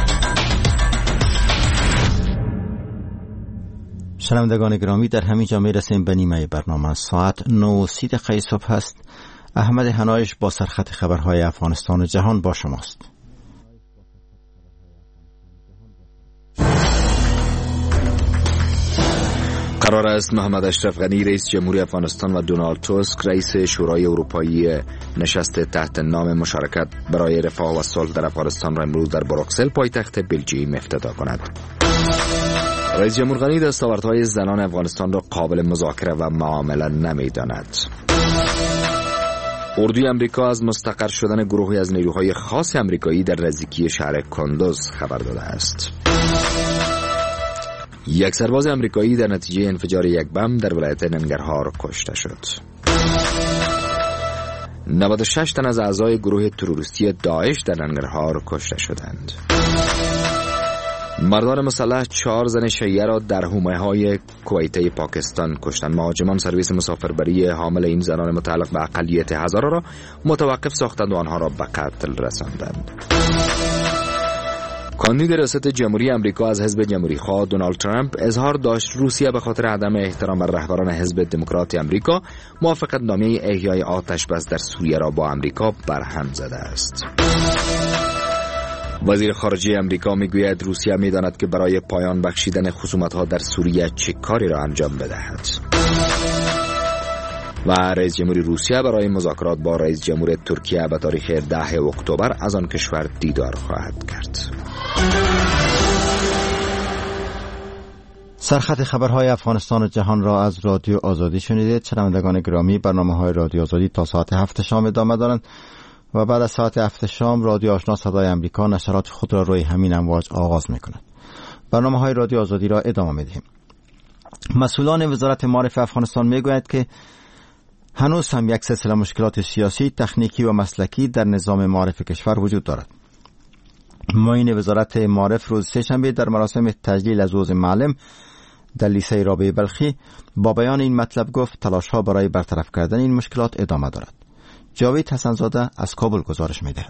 شنوندگان گرامی، در همین جا میرسیم به نیمه برنامه. ساعت 9:30 صبح است. احمد هنایش با سرخط خبرهای افغانستان و جهان با شماست. قرار است محمد اشرف غنی رئیس جمهوری افغانستان و دونالد توسک رئیس شورای اروپایی نشست تحت نام مشارکت برای رفاه و صلح در افغانستان را امروز در بروکسل پایتخت بلژیم افتتاح کنند. رئیس جمهور غنی دستاوردهای زنان افغانستان را قابل مذاکره و معامله نمی‌داند. اردوی امریکا از مستقر شدن گروهی از نیروهای خاص امریکایی در نزدیکی شهر کندوز خبر داده است. یک سرباز امریکایی در نتیجه انفجار یک بم در ولایت ننگرهار کشته شد. 96 تن از اعضای گروه تروریستی داعش در ننگرهار کشته شدند. مردان مسلح 4 زن شیعه را در حومه‌های کویته پاکستان کشتند. مهاجمان سرویس مسافربری حامل این زنان متعلق به اقلیت هزاره را متوقف ساختند و آنها را به قتل رساندند. کاندید ریاست جمهوری امریکا از حزب جمهوری خواه دونالد ترامپ اظهار داشت روسیه به خاطر عدم احترام بر رهبران حزب دموکرات امریکا موافقتنامه احیای آتش بس در سوریه را با امریکا برهم زده است. وزیر خارجه امریکا میگوید روسیه میداند که برای پایان بخشیدن خصومت‌ها در سوریه چه کاری را انجام بدهد. و رئیس جمهوری روسیه برای مذاکرات با رئیس جمهور ترکیه به تاریخ 10 اکتبر از آن کشور دیدار خواهد کرد. سرخط خبرهای افغانستان و جهان را از رادیو آزادی شنیدید. شنوندگان گرامی، برنامه‌های رادیو آزادی تا ساعت 7 شام ادامه دارند و بعد از ساعت 7 شام رادیو آشنا صدای امریکا نشرات خود را روی همین امواج آغاز می‌کند. برنامه‌های رادیو آزادی را ادامه می‌دهیم. مسئولان وزارت معارف افغانستان می‌گویند که هنوز هم یک سلسله مشکلات سیاسی، تکنیکی و مسلکی در نظام معارف کشور وجود دارد. معین وزارت معارف روز سه‌شنبه در مراسم تجلیل از حوض معلم در لیسه رابعه بلخی با بیان این مطلب گفت تلاش‌ها برای برطرف کردن این مشکلات ادامه دارد. جاوید حسن‌زاده از کابل گزارش می‌دهد.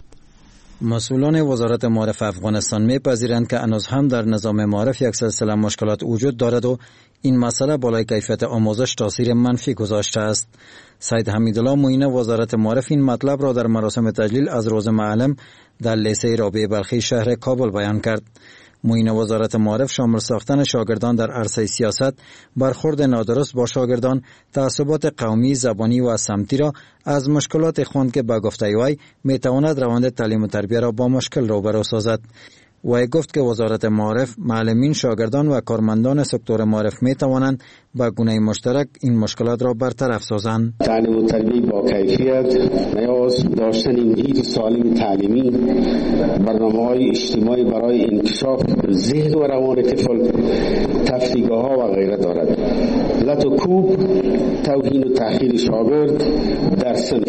مسئولان وزارت معارف افغانستان می‌پذیرند که هنوز هم در نظام معارف یک سلسله مشکلات وجود دارد و این مسئله بالای کیفیت آموزش تاثیر منفی گذاشته است. سید حمیدالله معین وزارت معارف این مطلب را در مراسم تجلیل از روز معلم در لیسه رابعه بلخی شهر کابل بیان کرد. معین وزارت معارف شامل ساختن شاگردان در عرصه سیاست، برخورد نادرست با شاگردان، تعصبات قومی، زبانی و سمتی را از مشکلات خواند که به گفته وی میتواند روند تعلیم و تربیه را با مشکل روبرو سازد. وی گفت که وزارت معارف، معلمین، شاگردان و کارمندان سکتور معارف می توانند به گونه مشترک این مشکلات را برطرف سازند. تعلیم و تربیت با کیفیت، نیاز داشتن محیط سالم تعلیمی، برنامه‌های اجتماعی برای انکشاف ذهن و روان طفل، تفریح‌گاه‌ها و غیره دارد. لط و کوب، توهین و تحقیر شاگرد در صنف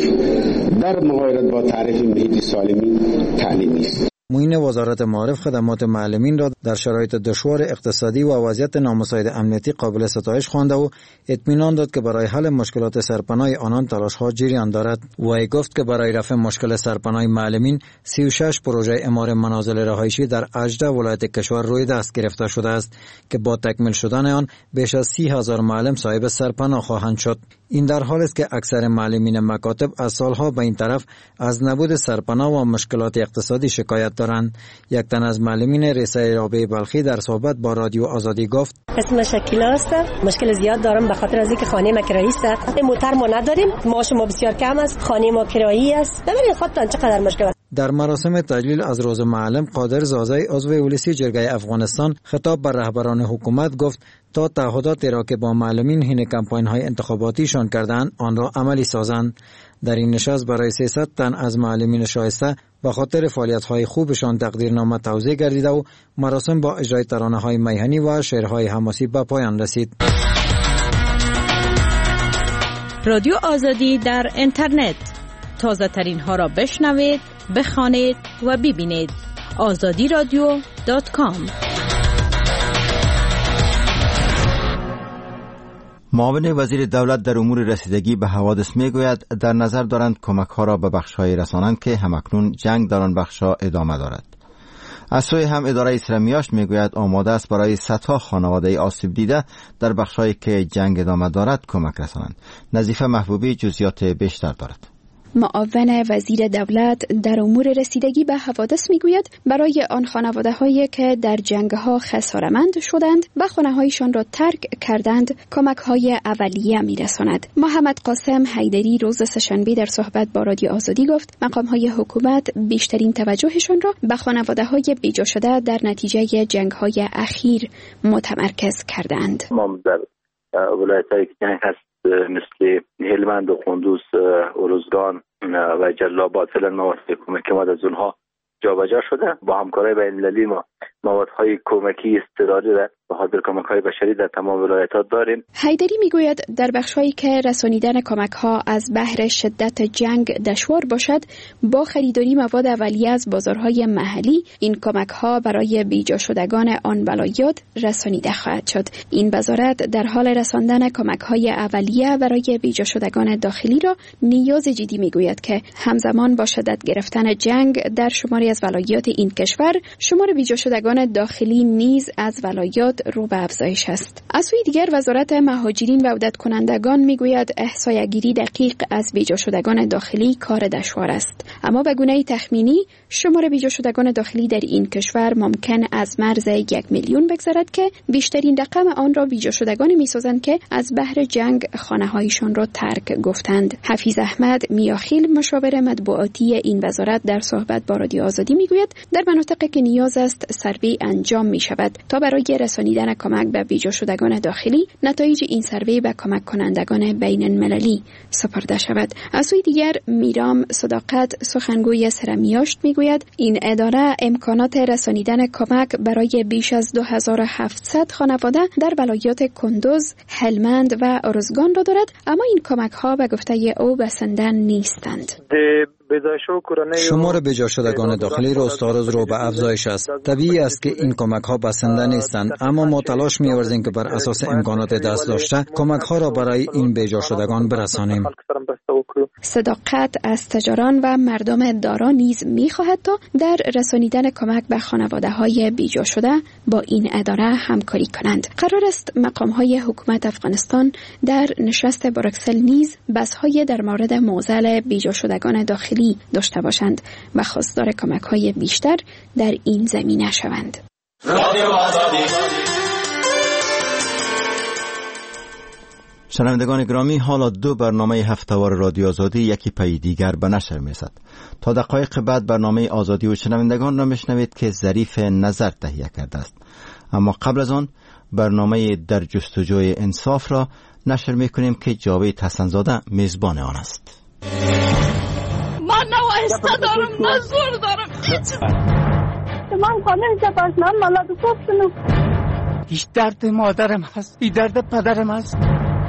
در مقایسه با تعریف محیط سالمی تعلیمی است. معین وزارت معارف خدمات معلمین را در شرایط دشوار اقتصادی و وضعیت نامساعد امنیتی قابل ستایش خوانده و اطمینان داد که برای حل مشکلات سرپناه آنان تلاش‌ها جریان دارد. وی گفت که برای رفع مشکل سرپناه معلمین 36 پروژه اعمار منازل رهایشی در 18 ولایت کشور روی دست گرفته شده است که با تکمیل شدن آن بیش از 30,000 معلم صاحب سرپناه خواهند شد. این در حالی است که اکثر معلمین مکاتب از سالها به این طرف از نبود سرپناه و مشکلات اقتصادی شکایت دارند. یک تن از معلمین ریسه رابعه بلخی در صحبت با رادیو آزادی گفت: اسم شکیلا است، مشکل زیاد دارم به خاطر از اینکه خانه ما کرایی است، موتر ما نداریم، معاش ما بسیار کم است، خانه ما کرایی است. ببینید خودتان چقدر مشکل است. در مراسم تجلیل از روز معلم قادر زازی عضو اولسی جرگه افغانستان خطاب به رهبران حکومت گفت تا تعهداتی را که با معلمین حین کمپاین‌های انتخاباتیشان کردند آن را عملی سازند. در این نشست برای 300 تن از معلمین شایسته به خاطر فعالیت‌های خوبشان تقدیرنامه توزیع گردیده و مراسم با اجرای ترانه‌های میهنی و شعرهای حماسی به پایان رسید. رادیو آزادی در اینترنت. تازه ترین ها را بشنوید، بخوانید و ببینید. azadiradio.com. معاون وزیر دولت در امور رسیدگی به حوادث میگوید در نظر دارند کمک ها را به بخش‌های رسانند که همکنون جنگ در آن بخش‌ها ادامه دارد. از سوی هم اداره سرمیاشت میگوید آماده است برای صدها خانواده آسیب دیده در بخش‌هایی که جنگ ادامه دارد کمک رسانند. نظیفه محبوبی جزئیات بیشتر دارد. معاون وزیر دولت در امور رسیدگی به حوادث میگوید برای آن خانواده‌هایی که در جنگ‌ها خسارتمند شدند و خانه‌هایشان را ترک کردند کمک‌های اولیه میرساند. محمد قاسم حیدری روز سه‌شنبه در صحبت با رادیو آزادی گفت مقام‌های حکومت بیشترین توجهشان را به خانواده‌های بیجا شده در نتیجه جنگ‌های اخیر متمرکز کردند. ما در ولایت‌هایی که جنگ هست مثل هلمند و کندوز، ارزگان و جلال‌آباد فعلا مواد کمکی ما از اونها جابجا شده. با همکاری بین‌المللی ما موادهای کمکی اضطراری را به خاطر کمک‌های بشری در تمام ولایت‌ها داریم. حیدری میگوید در بخش‌هایی که رسانیدن کمک‌ها از بحر شدت جنگ دشوار باشد با خریداری مواد اولیه از بازارهای محلی این کمک‌ها برای بیجا شدگان آن ولایات رسانیده خواهد شد. این وزارت در حال رساندن کمک‌های اولیه برای بیجا شدگان داخلی را نیاز جدی میگوید که همزمان با شدت گرفتن جنگ در شماری از ولایات این کشور شمار بیجا شدگان داخلی نیز از ولایات رو به افزایش است. از سوی دیگر وزارت مهاجرین و عودت کنندگان میگوید احصایه‌گیری دقیق از بیجا شدگان داخلی کار دشوار است، اما به گونه تخمینی شمار بیجا شدگان داخلی در این کشور ممکن از مرز 1 میلیون بگذرد که بیشترین رقم آن را بیجا شدگان میسازند که از بحر جنگ خانه‌هایشان را ترک گفتند. حفیظ احمد میاخیل مشاور مطبوعاتی این وزارت در صحبت با رادیو آزادی میگوید در مناطقی که نیاز است سروی انجام می شود تا برای رسانیدن کمک به بیجا شدگان داخلی نتایج این سروی به کمک کنندگان بین المللی سپرده شود. از سوی دیگر میرام صداقت سخنگوی سرمیاشت میگوید این اداره امکانات رسانیدن کمک برای بیش از 2700 خانواده در ولایات کندوز، هلمند و ارزگان را دارد، اما این کمک ها به گفته او بسنده نیستند. شمار بیجا شدگان داخلی روز تا روز رو به افزایش است. طبیعی است که این کمک ها بسنده نیستند، اما ما تلاش می‌ورزیم که بر اساس امکانات دست داشته کمک ها را برای این بیجا شدگان برسانیم. صداقت از تجاران و مردم دارا نیز می‌خواهد تا در رسانیدن کمک به خانواده‌های بیجا شده با این اداره همکاری کنند. قرار است مقام‌های حکومت افغانستان در نشست بروکسل نیز بحث‌های در مورد معضل بیجا شدگان داخلی داشته باشند و خواستار کمک‌های بیشتر در این زمینه شوند. شنوندگان گرامی، حالا دو برنامه هفته‌وار رادیو آزادی یکی پی دیگر به نشر می‌رسد. تا دقایق بعد برنامه آزادی و شنوندگان را میشنوید که ظریف نظر تهیه کرده است. اما قبل از آن برنامه در جستجوی انصاف را نشر می‌کنیم که جاوید حسن‌زاده میزبان آن است. من نوایسته دارم، من زور دارم. من خانه جباشنم ملاد گفتنم. هیچ درد مادرم هست، این درد پدرم هست.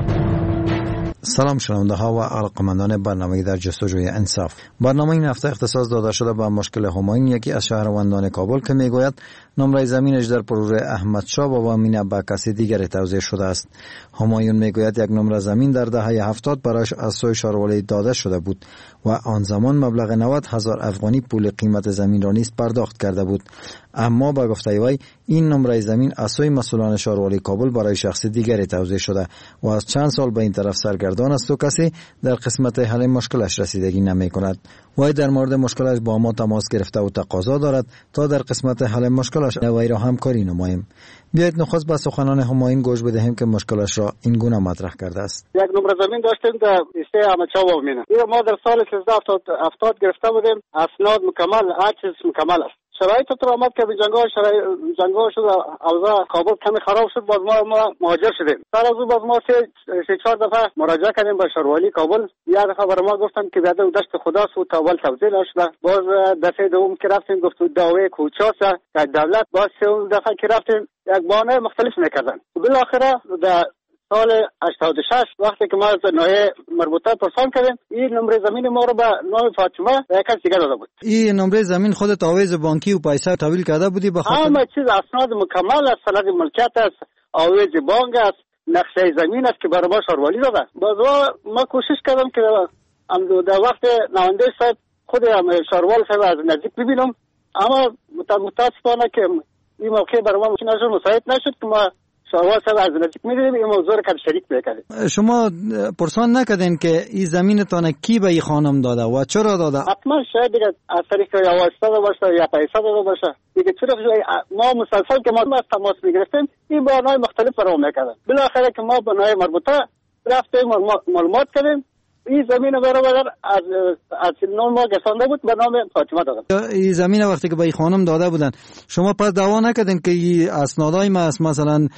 سلام شنونده ها و علاقمندان برنامه در جستجوی انصاف. برنامه این هفته اختصاص داده شده به مشکل همایون، یکی از شهروندان کابل که میگوید نمره زمینش در پرور احمد شاه با وامین به کسی دیگری توزیع شده است. همایون میگوید یک نمره زمین در دهه 70 برایش از سوی شاروالی داده شده بود و آن زمان مبلغ 90,000 افغانی پول قیمت زمین را نیز پرداخت کرده بود، اما با گفته وی این نمره زمین از سوی مسئولان شاروالی کابل برای شخص دیگری توزیع شده و از چند سال به این طرف سرگردان است و کسی در قسمت حل مشکلش رسیدگی نمی کند. وی در مورد مشکلش با ما تماس گرفته و تقاضا دارد تا در قسمت حل مشکلش وی را همکاری نماییم. بیایید نخست به سخنان همایون گوش بدهیم که مشکلش را این گونه مطرح کرده است. یک نمره زمین داشتیم در ایسته احمد شاه وامینه. ما در سال 1370 گرفته بودیم، اسناد مکمل، هر چیز مکمل است. شرایط تو آمد که جنگا شد، اوضاع کابل کمی خراب شد، باز ما مهاجر شدیم. سر از اون باز ما سه چهار دفعه مراجعه کردیم به شاروالی کابل. یک دفعه برای ما گفتن که بیاده و دشت خداست و تاول تبدیل نشده. باز دفعه دوم که رفتیم گفت دعوی کوچاسه که دولت، باز سوم دفعه که رفتیم یک بهانه مختلف میکردن. بالاخره در سال 86 وقتی که ما از نایه مربوطه پرسان کردیم، این نمره زمین ما رو به نام فاطمه یک کس دیگه داده بود. این نمره زمین خودت آویز بانکی و پیسه تحویل کرده بودی به خاطر همه چیز اسناد مکمل است، سند ملکیت است، آویز بانک است، نقشه زمین است که برای ما شاروالی داده. باز ما کوشش کردم که در وقت نماینده صاحب خود شاروال صاحب از نزدیک ببینم، اما متاسفانه که این موقع برای ما مساعد نشد که ما شاروال صاحب از نزدیک می‌دیدیم، این موضوع رو که شریک بکنیم. شما پرسان نکردین که این زمینتان کی به این خانم داده و چرا داده؟ حتما شاید دیگه از طریق یا واسطه داده باشه یا پیسه داده باشه دیگه. چرا ما مسلسل که ما تماس می‌گرفتیم این برنامه مختلف فراهم می‌کردن. بالاخره که ما برنامه مربوطه رفتیم معلومات کردیم، این زمین برابر از نام ما گسانده بود به نام فاطمه دادم. این زمین وقتی که به این خانم داده بودن شما پس دعوا نکردین که این اسنادای ما مثلا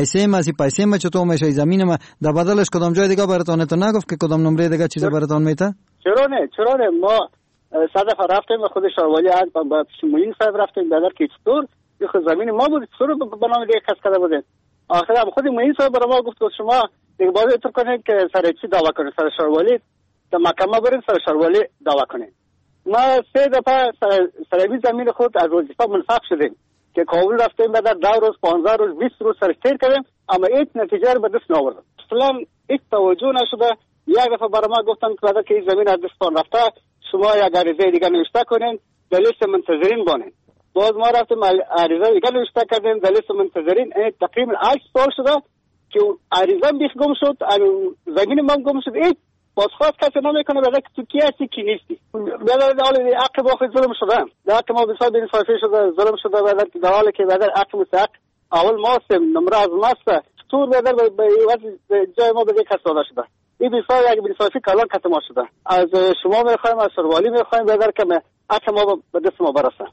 پیسه ما چطور میشه، زمین ما در بدلش کدام جای دیگه براتون تو نگفت که کدام نمره دیگه چیز براتون میته؟ چرا نه ما صدف رفتیم خود شاروالی با شموین صاحب رفتیم در که چطور این خود زمین ما بود، چطور به نام دیگه کس کرده بودن. آخر هم خود موین صاحب برای ما گفت شما دیگه باید اتر کنید که سر چی دعوا کنید، سر شاروالی در محکمه برید سر شاروالی دعوا کنید. ما 3 دفعه سر این زمین خود از وظیفه منصرف شدیم که کابل رفتیم بعد 10 روز 15 روز 20 روز سر سیر کردیم، اما هیچ نتیجه به دست نآوردیم. اصلا هیچ توجه نشده. یک دفعه برای ما گفتن که بعد که این زمین از دستان رفته شما یک عریضه دیگه نوشته کنین در لیست منتظرین بانین. باز ما رفتیم عریضه دیگه نوشته کردیم در لیست منتظرین. تقریبا 8 سال شده که عریضه بیخ گم شد، زمین ما گم شد، هیچ بازخواست کسی نمیکنه بعد که تو کی هستی کی نیستی. بعد حال حق با خود ظلم شده، در حق ما بسیار بی‌انصافی شده، ظلم شده. بعد که در حالی که بعد حق مستحق اول ما هستیم، نمره از ماست، چطور بعد به جای ما به کس داده شده. این بسیار یک بی‌انصافی کلان کتم شده. از شما میخوایم، از شاروالی میخوایم بعد که حق ما به دست ما برسه.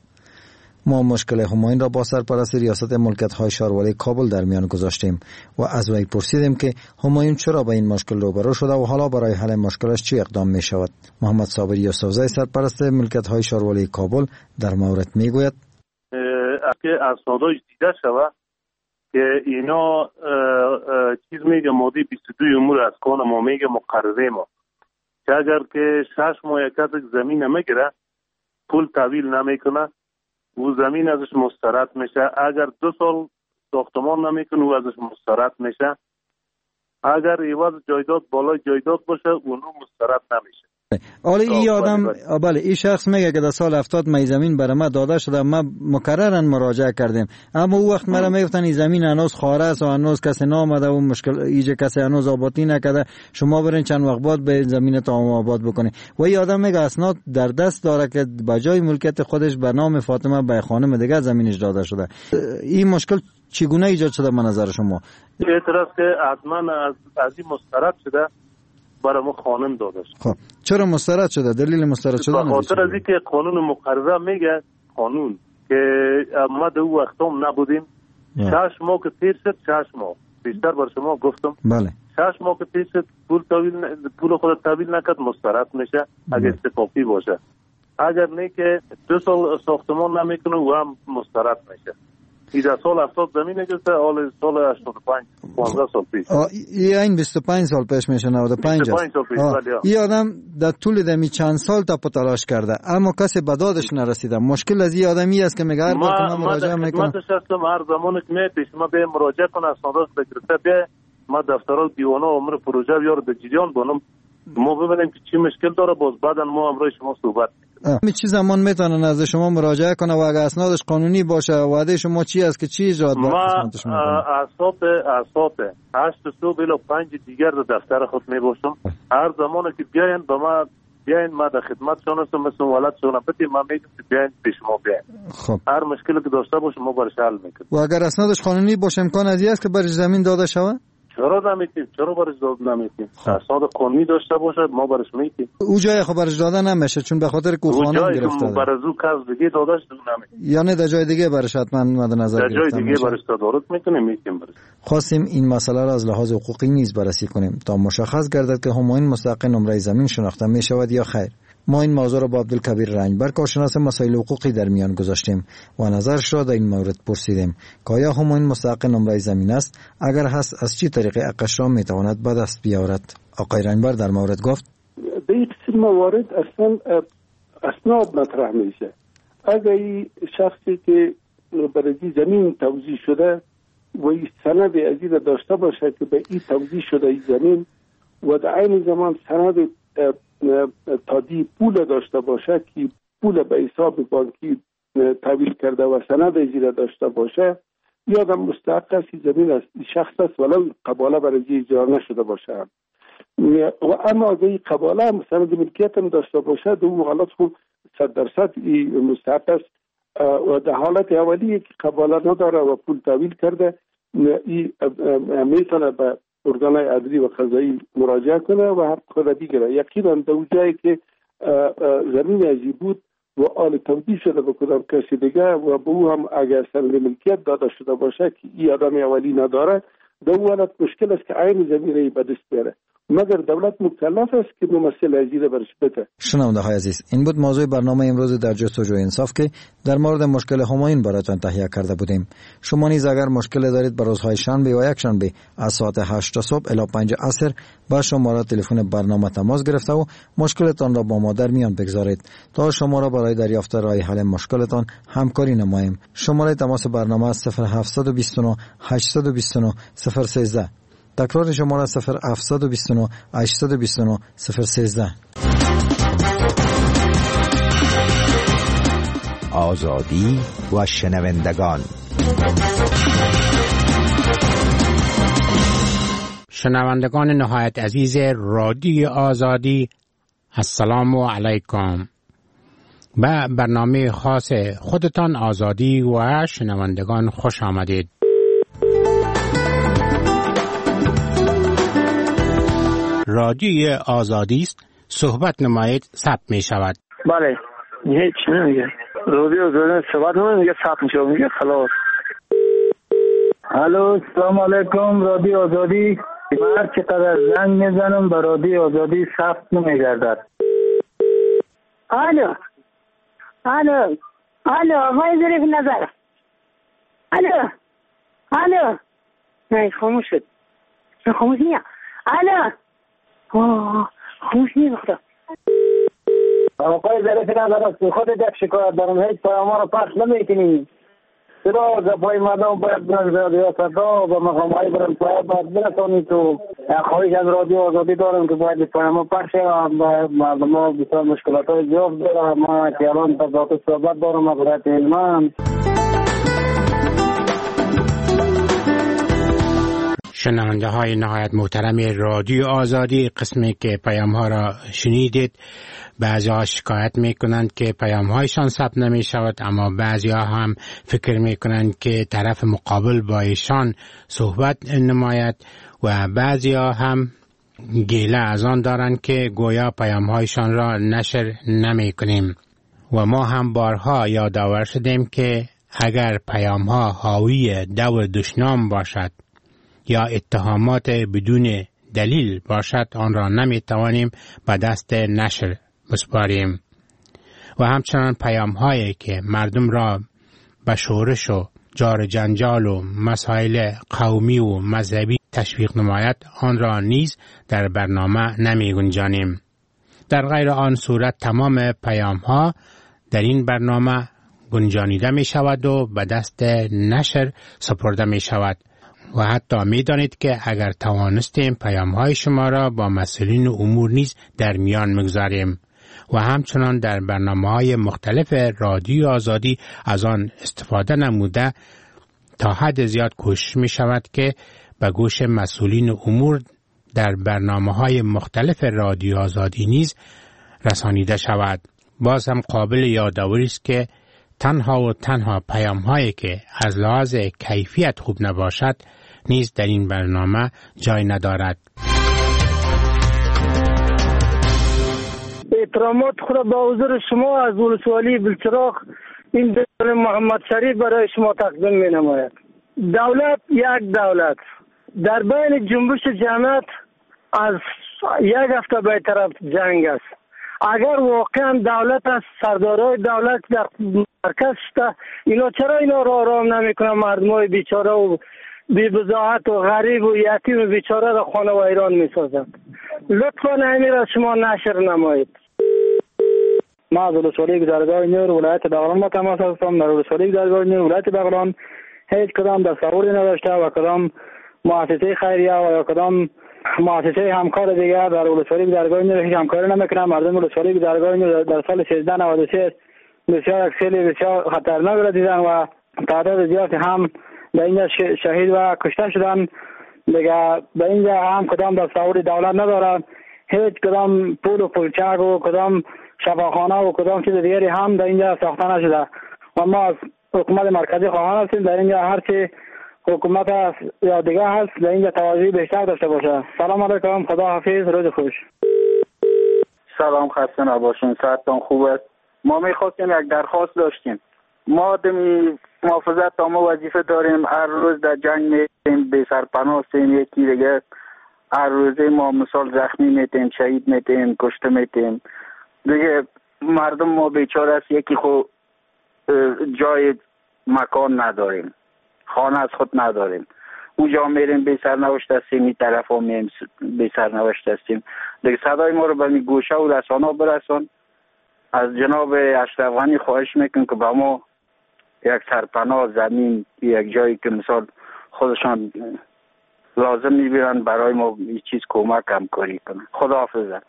ما مشکل همایون را با سرپرست ریاست ملکیت‌های شاروالی کابل در میان گذاشتیم و از وی پرسیدیم که همایون چرا با این مشکل روبرو شده و حالا برای حل مشکلش چی اقدام می شود. محمد صابری یوسفزی سرپرست ملکیت‌های شاروالی کابل در مورد میگوید که اسنادش دیده شود که اینا چیز میگه ماده 22 امور از کان ما میگه مقرره ما که اگر که 6 ماه یک زمین نمیگیره پول تحویل نمیکنه او زمین ازش مسترد میشه. اگر 2 سال ساختمان نمیکنه او ازش مسترد میشه. اگر عوض جایداد بالای جایداد باشه اونو مسترد نمیشه. حالا این آدم بله این شخص میگه که در سال 70 می زمین برای ما داده شده، ما مکررن مراجعه کردیم، اما او وقت مرا میگفتن این زمین هنوز خاره است و هنوز کسی نامده و مشکل ایجا کسی هنوز آبادی نکرده، شما برین چند وقت بعد به زمین تا آباد بکنید. و این آدم میگه اسناد در دست داره که بجای ملکیت خودش به نام فاطمه به خانم دیگه زمینش داده شده. این مشکل چگونه ایجاد شده به نظر شما؟ اعتراض که حتما از این مسترد شده برای ما قانون داده شد. خب چرا مسترد شده؟ دلیل مسترد شدن به خاطر از اینکه قانون مقرره میگه قانون که ما در اون وقت هم نبودیم 6 ماه که تیر شد 6 ماه بیشتر بر شما گفتم بله 6 ماه که تیر شد پول خود تحویل نکرد مسترد میشه اگر استفاقی باشه. اگر نه که 2 سال ساختمان نمیکنه و هم مسترد میشه. ایده سال 70 زمین گرفته حال سال 85 15 سال پیش این 25 سال پیش میشه 95 این آدم در طول دمی چند سال تا تلاش کرده اما کسی به دادش نرسیده. مشکل از این آدمی است که میگه هر بار که من مراجعه میکنم ما شخصم هر زمانی که میپیش ما به مراجعه کنه اسنادش بگیرته بیا ما دفترال دیوانه عمر پروژه بیار به جریان بانم ما ببینیم که چی مشکل داره باز بعدا ما امروز شما صحبت می چی زمان میتونن از شما مراجعه کنه و اگه اسنادش قانونی باشه وعده شما چی است که چی ایجاد ما اساسات 8 صبح الی 5 دیگر در دفتر خود می باشم. هر زمانی که بیاین با ما بیاین ما در خدمتشون هستم مثل ولد شون بتی ما میگم که بیاین پیش ما بیاین. خب هر مشکلی که داشته باشه ما برش حل میکنیم. و اگر اسنادش قانونی باشه امکان از است که برش زمین داده شود؟ چرا نمیتیم؟ چرا برش داده نمیتیم؟ اسناد قانونی داشته باشه ما برش میتیم. او جای خب برش داده نمیشه چون به خاطر کوخانه گرفته. او برای زو کس دیگه داده شده نمیتیم. یعنی در جای دیگه برش حتما مد نظر گرفته. در جای دیگه برش تدارک میکنیم میتیم برش. خواستیم این مسئله را از لحاظ حقوقی نیز بررسی کنیم تا مشخص گردد که همایون مستحق نمره زمین شناخته می شود یا خیر. ما این موضوع را با عبدالکبیر رنجبر کارشناس مسائل حقوقی در میان گذاشتیم و نظرش را در این مورد پرسیدیم که آیا همایون مستحق نمره زمین است؟ اگر هست از چه طریق حقش را میتواند به دست بیاورد؟ آقای رنجبر در مورد گفت به این قسم موارد اصلا اسناد مطرح میشه. اگر این شخصی که برای زمین توزیع شده و این سند ازی را داشته باشه که به این توزیع شده این زمین و در عین زمان سند تادی پول داشته باشه که پول به حساب بانکی تحویل کرده و سند ازی را داشته باشه، یادم مستحق است زمین است این شخص است ولو قباله برای اجاره نشده باشه. و اما اگه این قباله هم سند ملکیت هم داشته باشه دو مقالات خوب 100% این مستحق است و در حالت اولیه که قباله نداره و پول تحویل کرده این میتونه به ارگانهای عدلی و قضایی مراجعه کنه و حق خود بگیره. یقینا در اون جایی که زمین ازی بود و آل توزیع شده به کدام کسی دیگه و به او هم اگر سند ملکیت داده شده باشه که این آدم اولی نداره، در اون حالت مشکل است که عین زمین ای به دست بیاره، مگر دولت مکلف است که ممثل ازیده برش بده. شنونده های عزیز، این بود موضوع برنامه امروز در جستجوی انصاف که در مورد مشکل همایون براتون تهیه کرده بودیم. شما نیز اگر مشکل دارید بر روزهای شنبه و یک شنبه از ساعت 8 صبح الی 5 عصر با شماره تلفن برنامه تماس گرفته و مشکلتان را با ما در میان بگذارید تا شما را برای دریافت راه حل مشکلتان همکاری نماییم. شماره تماس برنامه 0729 829 013. تکرار شماره 0729 829 013. آزادی و شنوندگان. شنوندگان نهایت عزیز رادیو آزادی، السلام علیکم. به برنامه خاص خودتان آزادی و شنوندگان خوش آمدید. رادیو آزادی است، صحبت نمایید، ثبت می شود. بله، هیچ نمیگه. رادیو آزادی صحبت نمیگه، ثبت میشه، میگه خلاص. الو، سلام علیکم رادیو آزادی. هر چقدر زنگ میزنم به رادیو آزادی ثبت نمیگردد. الو آقای ظریف نظر. الو نه خاموش شد. خاموش نیا. الو خاموش نیا بخدا. آقای ظریف نظر، خود یک شکایت دارم، هیچ پیام رو پخش نمیکنی. چرا گپای مردم باید برن رادیو صدا و مقامهای برن باید برسانی تو. خواهش از رادیو آزادی دارم که باید پیام پخش مردم ها بسیار مشکلات های زیاد داره. ما که الان تا ذات صحبت دارم مقرات علمان. شنونده های نهایت محترم رادیو آزادی، قسمی که پیام ها را شنیدید، بعضی ها شکایت می کنند که پیام هایشان ثبت نمی شود، اما بعضی ها هم فکر می کنند که طرف مقابل با ایشان صحبت نماید و بعضی ها هم گیله از آن دارند که گویا پیام هایشان را نشر نمی کنیم. و ما هم بارها یادآور شدیم که اگر پیام ها حاوی دور دشنام باشد یا اتهامات بدون دلیل باشد، آن را نمی توانیم به دست نشر بسپاریم. و همچنان پیام هایی که مردم را به شورش و جار جنجال و مسائل قومی و مذهبی تشویق نماید، آن را نیز در برنامه نمی گنجانیم. در غیر آن صورت تمام پیام ها در این برنامه گنجانیده می شود و به دست نشر سپرده می شود. و حتی می دانید که اگر توانستیم پیام های شما را با مسئولین امور نیز در میان مگذاریم و همچنان در برنامه های مختلف رادیو آزادی از آن استفاده نموده، تا حد زیاد کوشش می شود که به گوش مسئولین امور در برنامه های مختلف رادیو آزادی نیز رسانیده شود. باز هم قابل یادآوری است که تنها و تنها پیام هایی که از لحاظ کیفیت خوب نباشد نیز در این برنامه جای ندارد. احترامات خود با حضور شما از ولسوالی بلچراغ این دور محمد شریف برای شما تقدیم می نماید. دولت یک دولت در بین جنبش جمعیت از یک هفته به طرف جنگ است. اگر واقعا دولت از سردارای دولت در مرکز است، اینا چرا اینا را آرام نمیکنن؟ مردمای بیچاره و بی بضاعت و غریب و یتیم و بیچاره را خانه و ایران میسازند. لطفا همین را شما نشر نمایید. ما از ولسوالی درگاه نور ولایت بغلان ما تماس هستم. در ولسوالی درگاه نور ولایت بغلان هیچ کدام دستوری نداشته و کدام مؤسسه خیریه و یا کدام مؤسسه همکار دیگر در ولسوالی درگاه نور هیچ همکاری نمیکنه. مردم ولسوالی درگاه نور در سال 1393 بسیار اکسیلی بسیار خطرناک را دیدن و تعداد زیادی هم در اینجا شهید و کشته شدن. دیگه در اینجا هم کدام دستور دولت ندارن، هیچ کدام پول و پولچک و کدام شفاخانه و کدام چیز دیگری هم در اینجا ساخته نشده و ما از حکومت مرکزی خواهان هستیم در اینجا هرچی حکومت هست یا دیگه هست در اینجا توجه بیشتر داشته باشه. سلام علیکم، خدا حافظ، روز خوش. سلام، خسته نباشین، صحتتان خوب است. ما میخواستیم یک درخواست داشتیم. ما دمی محافظت ما وظیفه داریم، هر روز در جنگ میتیم، بی سرپناه هستیم، یکی دیگه هر روزه ما مثال زخمی میتیم، شهید میتیم، کشته میتیم. دیگه مردم ما بیچاره است، یکی خود جای مکان نداریم، خانه از خود نداریم، اونجا میریم بی سرنوشت هستیم، این طرف ها میریم بی سرنوشت هستیم. دیگه صدای ما رو به می گوشه و رسانه برسان. از جناب اشرف غنی خواهش میکنم که به ما یک سرپناه زمین، یک جایی که مثال خودشان لازم میبینن برای ما این چیز کمک همکاری کنن. خدا حافظ.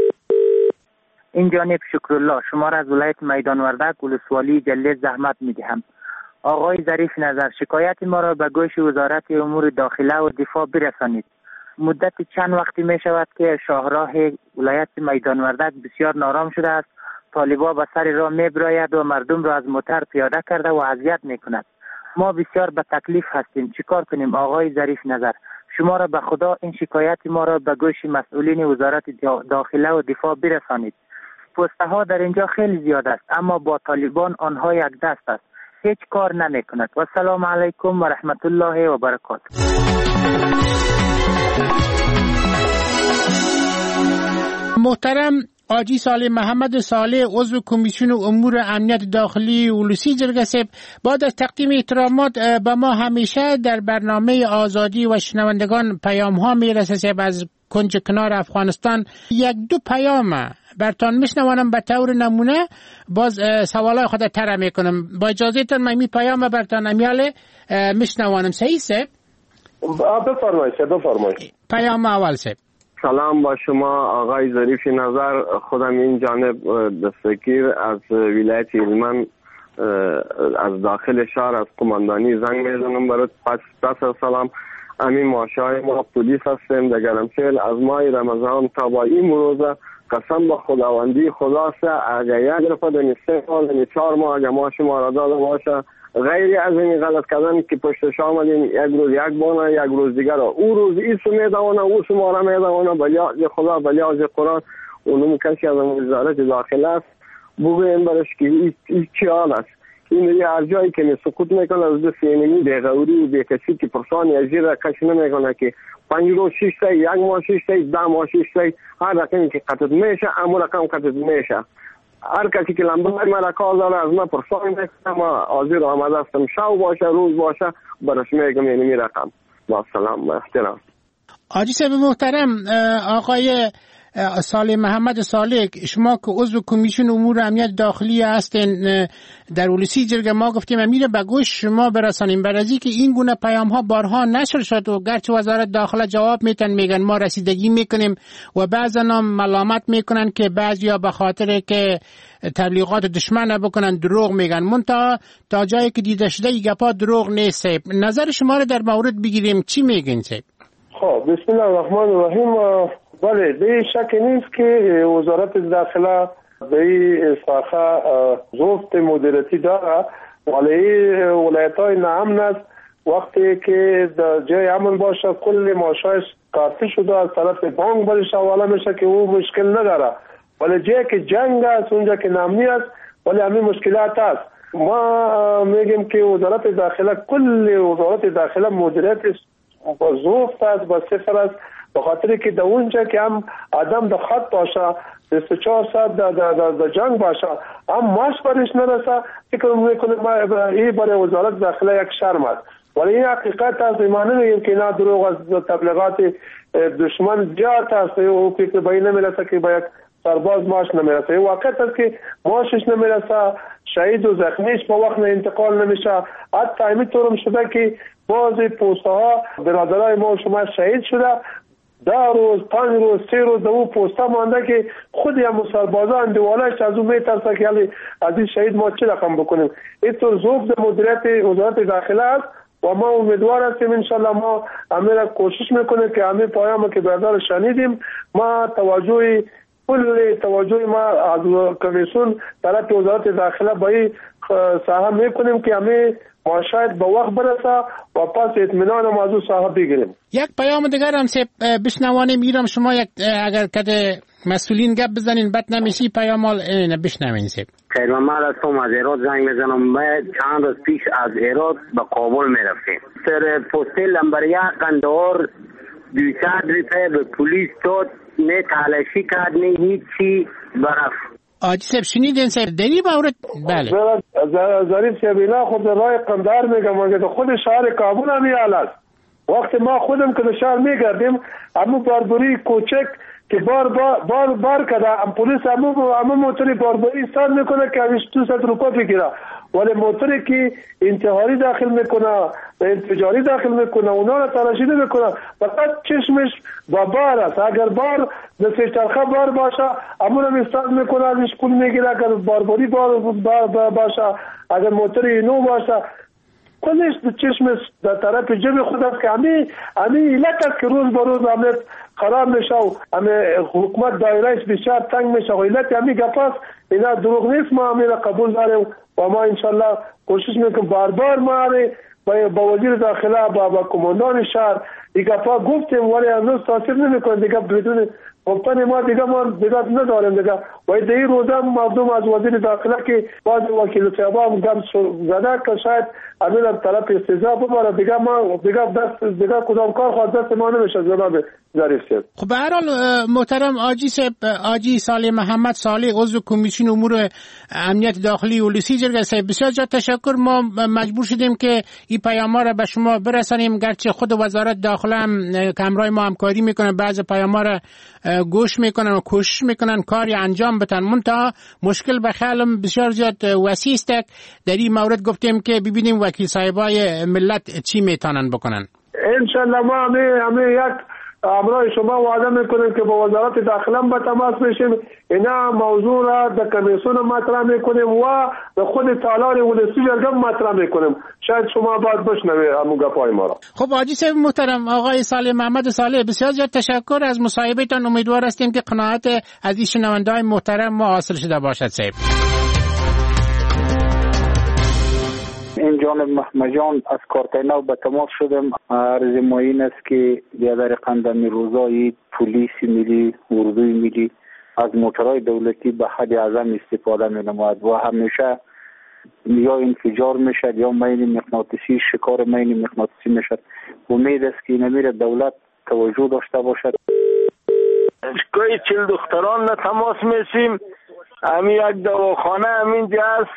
این جانب شکرالله، شما را از ولایت میدان وردک ولسوالی جله زحمت میدهم. آقای ظریف نظر، شکایت ما را به گوش وزارت امور داخله و دفاع برسانید. مدت چند وقتی می شود که شاهراه ولایت میدان وردک بسیار نارام شده است. طالبا به سر راه می براید و مردم را از موتر پیاده کرده و اذیت می کند. ما بسیار به تکلیف هستیم، چیکار کنیم؟ آقای ظریف نظر، شما را به خدا این شکایت ما را به گوش مسئولین وزارت داخله و دفاع برسانید. پسته ها در اینجا خیلی زیاد است، اما با طالبان آنها یک دست است، هیچ کار نمی کند. و السلام علیکم و رحمت الله و برکاته. محترم حاجی صالح محمد صالح، عضو کمیسیون امور امنیت داخلی ولسی جرگسب، بعد از تقدیم احترامات به ما همیشه در برنامه آزادی و شنوندگان پیام ها میرسه از کنج کنار افغانستان. یک دو پیام برتان میشنوانم به طور نمونه، باز سوالای خود تر میکنم. با اجازهتون من می پیام برتان امیاله میشنوانم. صحیح سه؟ بفرمایید. پیام اول سه. سلام با شما آقای ظریف نظر، خودم این جانب دستگیر از ولایت هلمند از داخل شهر از قماندانی زنگ میزنم برات. پس از سلام، امین ماشای ما پلیس هستیم در گرمسیل. از ماه رمضان تا با این روزه قسم به خداوندی خداست اگر یک رفت در 3 سال 4 ماه اگر ما شما را داده باشه، غیر از این غلط کردن که پشتش آمدیم یک روز یک بانه یک روز دیگر او روز ایسو میدونه او شما را میدونه بلیاز خدا بلیاز قرآن اونم کسی از وزارت داخله است بگویم برش که این چی حال است. این یه هر جایی که سقوط میکنه از دست اینمی بیغوری و بیکسی که پرسانی از زیر کسی نمیکنه که 5 روز 6 تا 1 ماه 6 تا 10 ماه 6 تا هر رقمی که قطعت میشه امو رقم قطعت میشه. هر کسی که لنبه مرا کار داره از من پرسانی میکنه، ما حاضر آمده هستم شب باشه روز باشه برش میگم اینمی رقم. با سلام و احترام. حاجی صاحب محترم، آقای صالح محمد صالح، شما که عضو کمیسیون امور امنیت داخلی هستین در ولسی جرگه، ما گفتیم امیر به گوش شما برسانیم برای که این گونه پیام ها بارها نشر شد و گرچه وزارت داخله جواب میگن ما رسیدگی میکنیم و بعضا هم ملامت میکنن که بعضیا به خاطر که تبلیغات دشمن بکنن دروغ میگن، منتها تا جایی که دیده شده این گپا دروغ نیست. نظر شما رو در مورد بگیریم، چی میگین صاحب؟ خب بسم الله الرحمن الرحیم. بله به شک نیست که وزارت داخله به این ساخه ضبط مدیریتی داره، ولی ولایت‌های ناامن است. وقتی که در جای امن باشه کل ماشایش کارتی شده از طرف بانک برش حواله میشه که او مشکل نداره، ولی جایی که جنگ است اونجا که نامنی است ولی همین مشکلات است. ما میگیم که وزارت داخله کل وزارت داخله مدیریت ضبط است با صفر است، به خاطر که در اونجا که هم آدم در خط باشه 24 ساعت در جنگ باشه، هم ماش برش نرسه. فکر میکنم این برای وزارت داخله یک شرم است، ولی این حقیقت است. ایمان نمیگیم که اینا دروغ است. تبلیغات دشمن زیاد است. او فکر به این نمیرسه که با یک سرباز ماش نمیرسه. این واقعیت است که ماشش نمیرسه، شهید و زخمیش با وقت انتقال نمیشه. حتی همینطور شده که بعضی پوسته ها برادرای ما و شما شهید شده، 10 روز 5 روز 3 روز دو پوسته مانده که خود هم سربازا اندوالش از اون میترسه که از این شهید ما چه رقم بکنیم. اینطور ذوق مدیریت وزارت داخله است و ما امیدوار هستیم انشالله ما همه کوشش میکنیم که همه پیام که برادر شنیدیم ما کل توجه ما از کمیسیون طرف وزارت داخله به این ساحه میکنیم که همه معاشات به وقت برسه و پس اطمینان ما از ساحه بگیریم. یک پیام دیگر هم سه بشنوانیم. میرم شما یک اگر کده مسئولین گپ بزنین بد نمیشی پیام بشنوین سه. خیر محمد هستم از ایراد زنگ میزنم. من چند روز پیش از ایراد به کابل میرفتیم. سر پست لمبر 1 قندهار 200 روپیه به پلیس داد، نه تلاشی کرد نه هیچی برف. آجی سب شنیدین سر دری باورد؟ بله ظریف سیبینا خود رای قندهار میگم که خود شهر کابل هم حال است. وقتی ما خودم که شهر میگردیم همو باربری کوچک که بار کده پلیس همو موتوری باربری استاد میکنه که 200 روپیه بگیره، ولی موتوری که انتحاری داخل میکنه انفجاری داخل میکنه اونا را تلاشی نمیکنه، فقط چشمش با بار است. اگر بار مثل چرخه بار باشه همون هم استاد میکنه ازش پول میگیره. اگر باربری بار باشه، اگر موتوری نو باشه کلش چشمش در طرف جب خود است که همین علت است که روز به روز عملیت خراب میشه و حکومت دایرهش بسیار تنگ میشه و علت همین گفاست. اینا دروغ نیست، ما همین قبول داریم و ما انشالله کوشش میکنیم. بار ما با وزیر داخله با کماندان شهر این گفا گفتیم ولی هنوز تاثیر نمیکنه. دیگه بدون گفتن ما دیگه نداریم دیگه. و دیگه روزا مردم از وزیر داخله که بعض وکیل صاحبا هم گم زده که شاید همین طرف استضاف بباره دیگه دیگه کدام کار خواهد دست ما نمیشه جناب ظریف صاحب. خب به هر حال محترم آجی صالح محمد صالح عضو کمیسیون امور امنیت داخلی ولسی جرگه صاحب بسیار زیاد تشکر. ما مجبور شدیم که این پیام‌ها را به شما برسانیم، گرچه خود وزارت داخله هم همراه ما همکاری میکنه، بعضی پیام‌ها را گوش میکنن و کوشش میکنن کاری انجام بدن. منتها مشکل به خیالم بسیار زیاد وسیع است. در این مورد گفتیم که ببینیم وکیل صاحبای ملت چی میتونن بکنن. انشالله ما همه یک امرای شما وعده میکنیم که با وزارت داخله به تماس بشیم، اینا موضوع را در کمیسیون مطرح میکنیم و به خود تالار ولسی جرگه مطرح میکنیم. شاید شما بعد بشنوید همون گپای ما را. خب حاجی صاحب محترم آقای صالح محمد صالح بسیار زیاد تشکر از مصاحبهتان. امیدوار هستیم که قناعت از این شنونده‌های محترم ما حاصل شده باشد. صاحب این جانب محمد جان از کارتینو به تماس شدم. عرض ما این است که در قندمی روزایی پلیس ملی اردوی ملی از موترهای دولتی به حد اعظم استفاده می نماید و همیشه یا انفجار میشد یا مین مغناطیسی شکار مین مغناطیسی میشد. امید است که نمیره دولت توجه داشته باشد. کوی 40 دختران تماس میسیم. همین یک دواخانه همین است.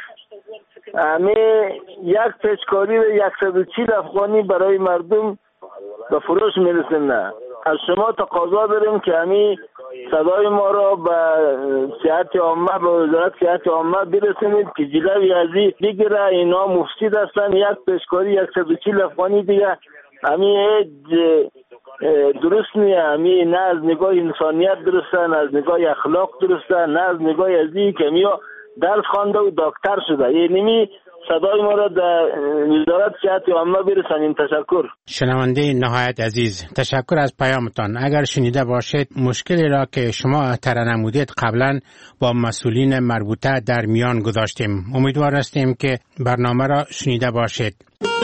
یک پیچکاری و 140 افغانی برای مردم به فروش میرسونه. از شما تقاضا داریم که همین صدای ما را به صحت عامه به وزارت صحت عامه برسونید که جلوی از این بگیره. اینا مفسد هستن. یک پیچکاری 140 افغانی دیگه همین درست نیه. همین نه از نگاه انسانیت درسته، نه از نگاه اخلاق درسته، نه از نگاه ازی که میو درس خوانده و دکتر شده. یعنی صدای ما را در وزارت صحت عامه برسانیم. تشکر. شنونده نهایت عزیز تشکر از پیامتان. اگر شنیده باشید مشکلی را که شما طرح نمودید قبلا با مسئولین مربوطه در میان گذاشتیم. امیدوار هستیم که برنامه را شنیده باشید.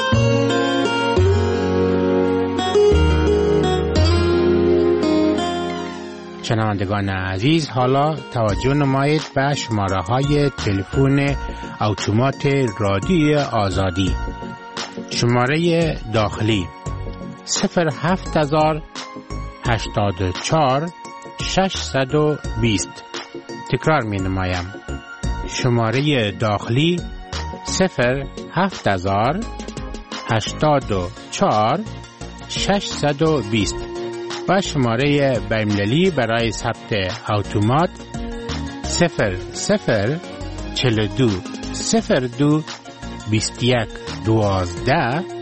شنوندگان عزیز حالا توجه نمایید به شماره های تلفن اتومات رادیوی آزادی. شماره داخلی 07084 620 تکرار می نمایم. شماره داخلی 07084 620 و شماره بین‌المللی برای ثبت اتومات 0042 02 21 12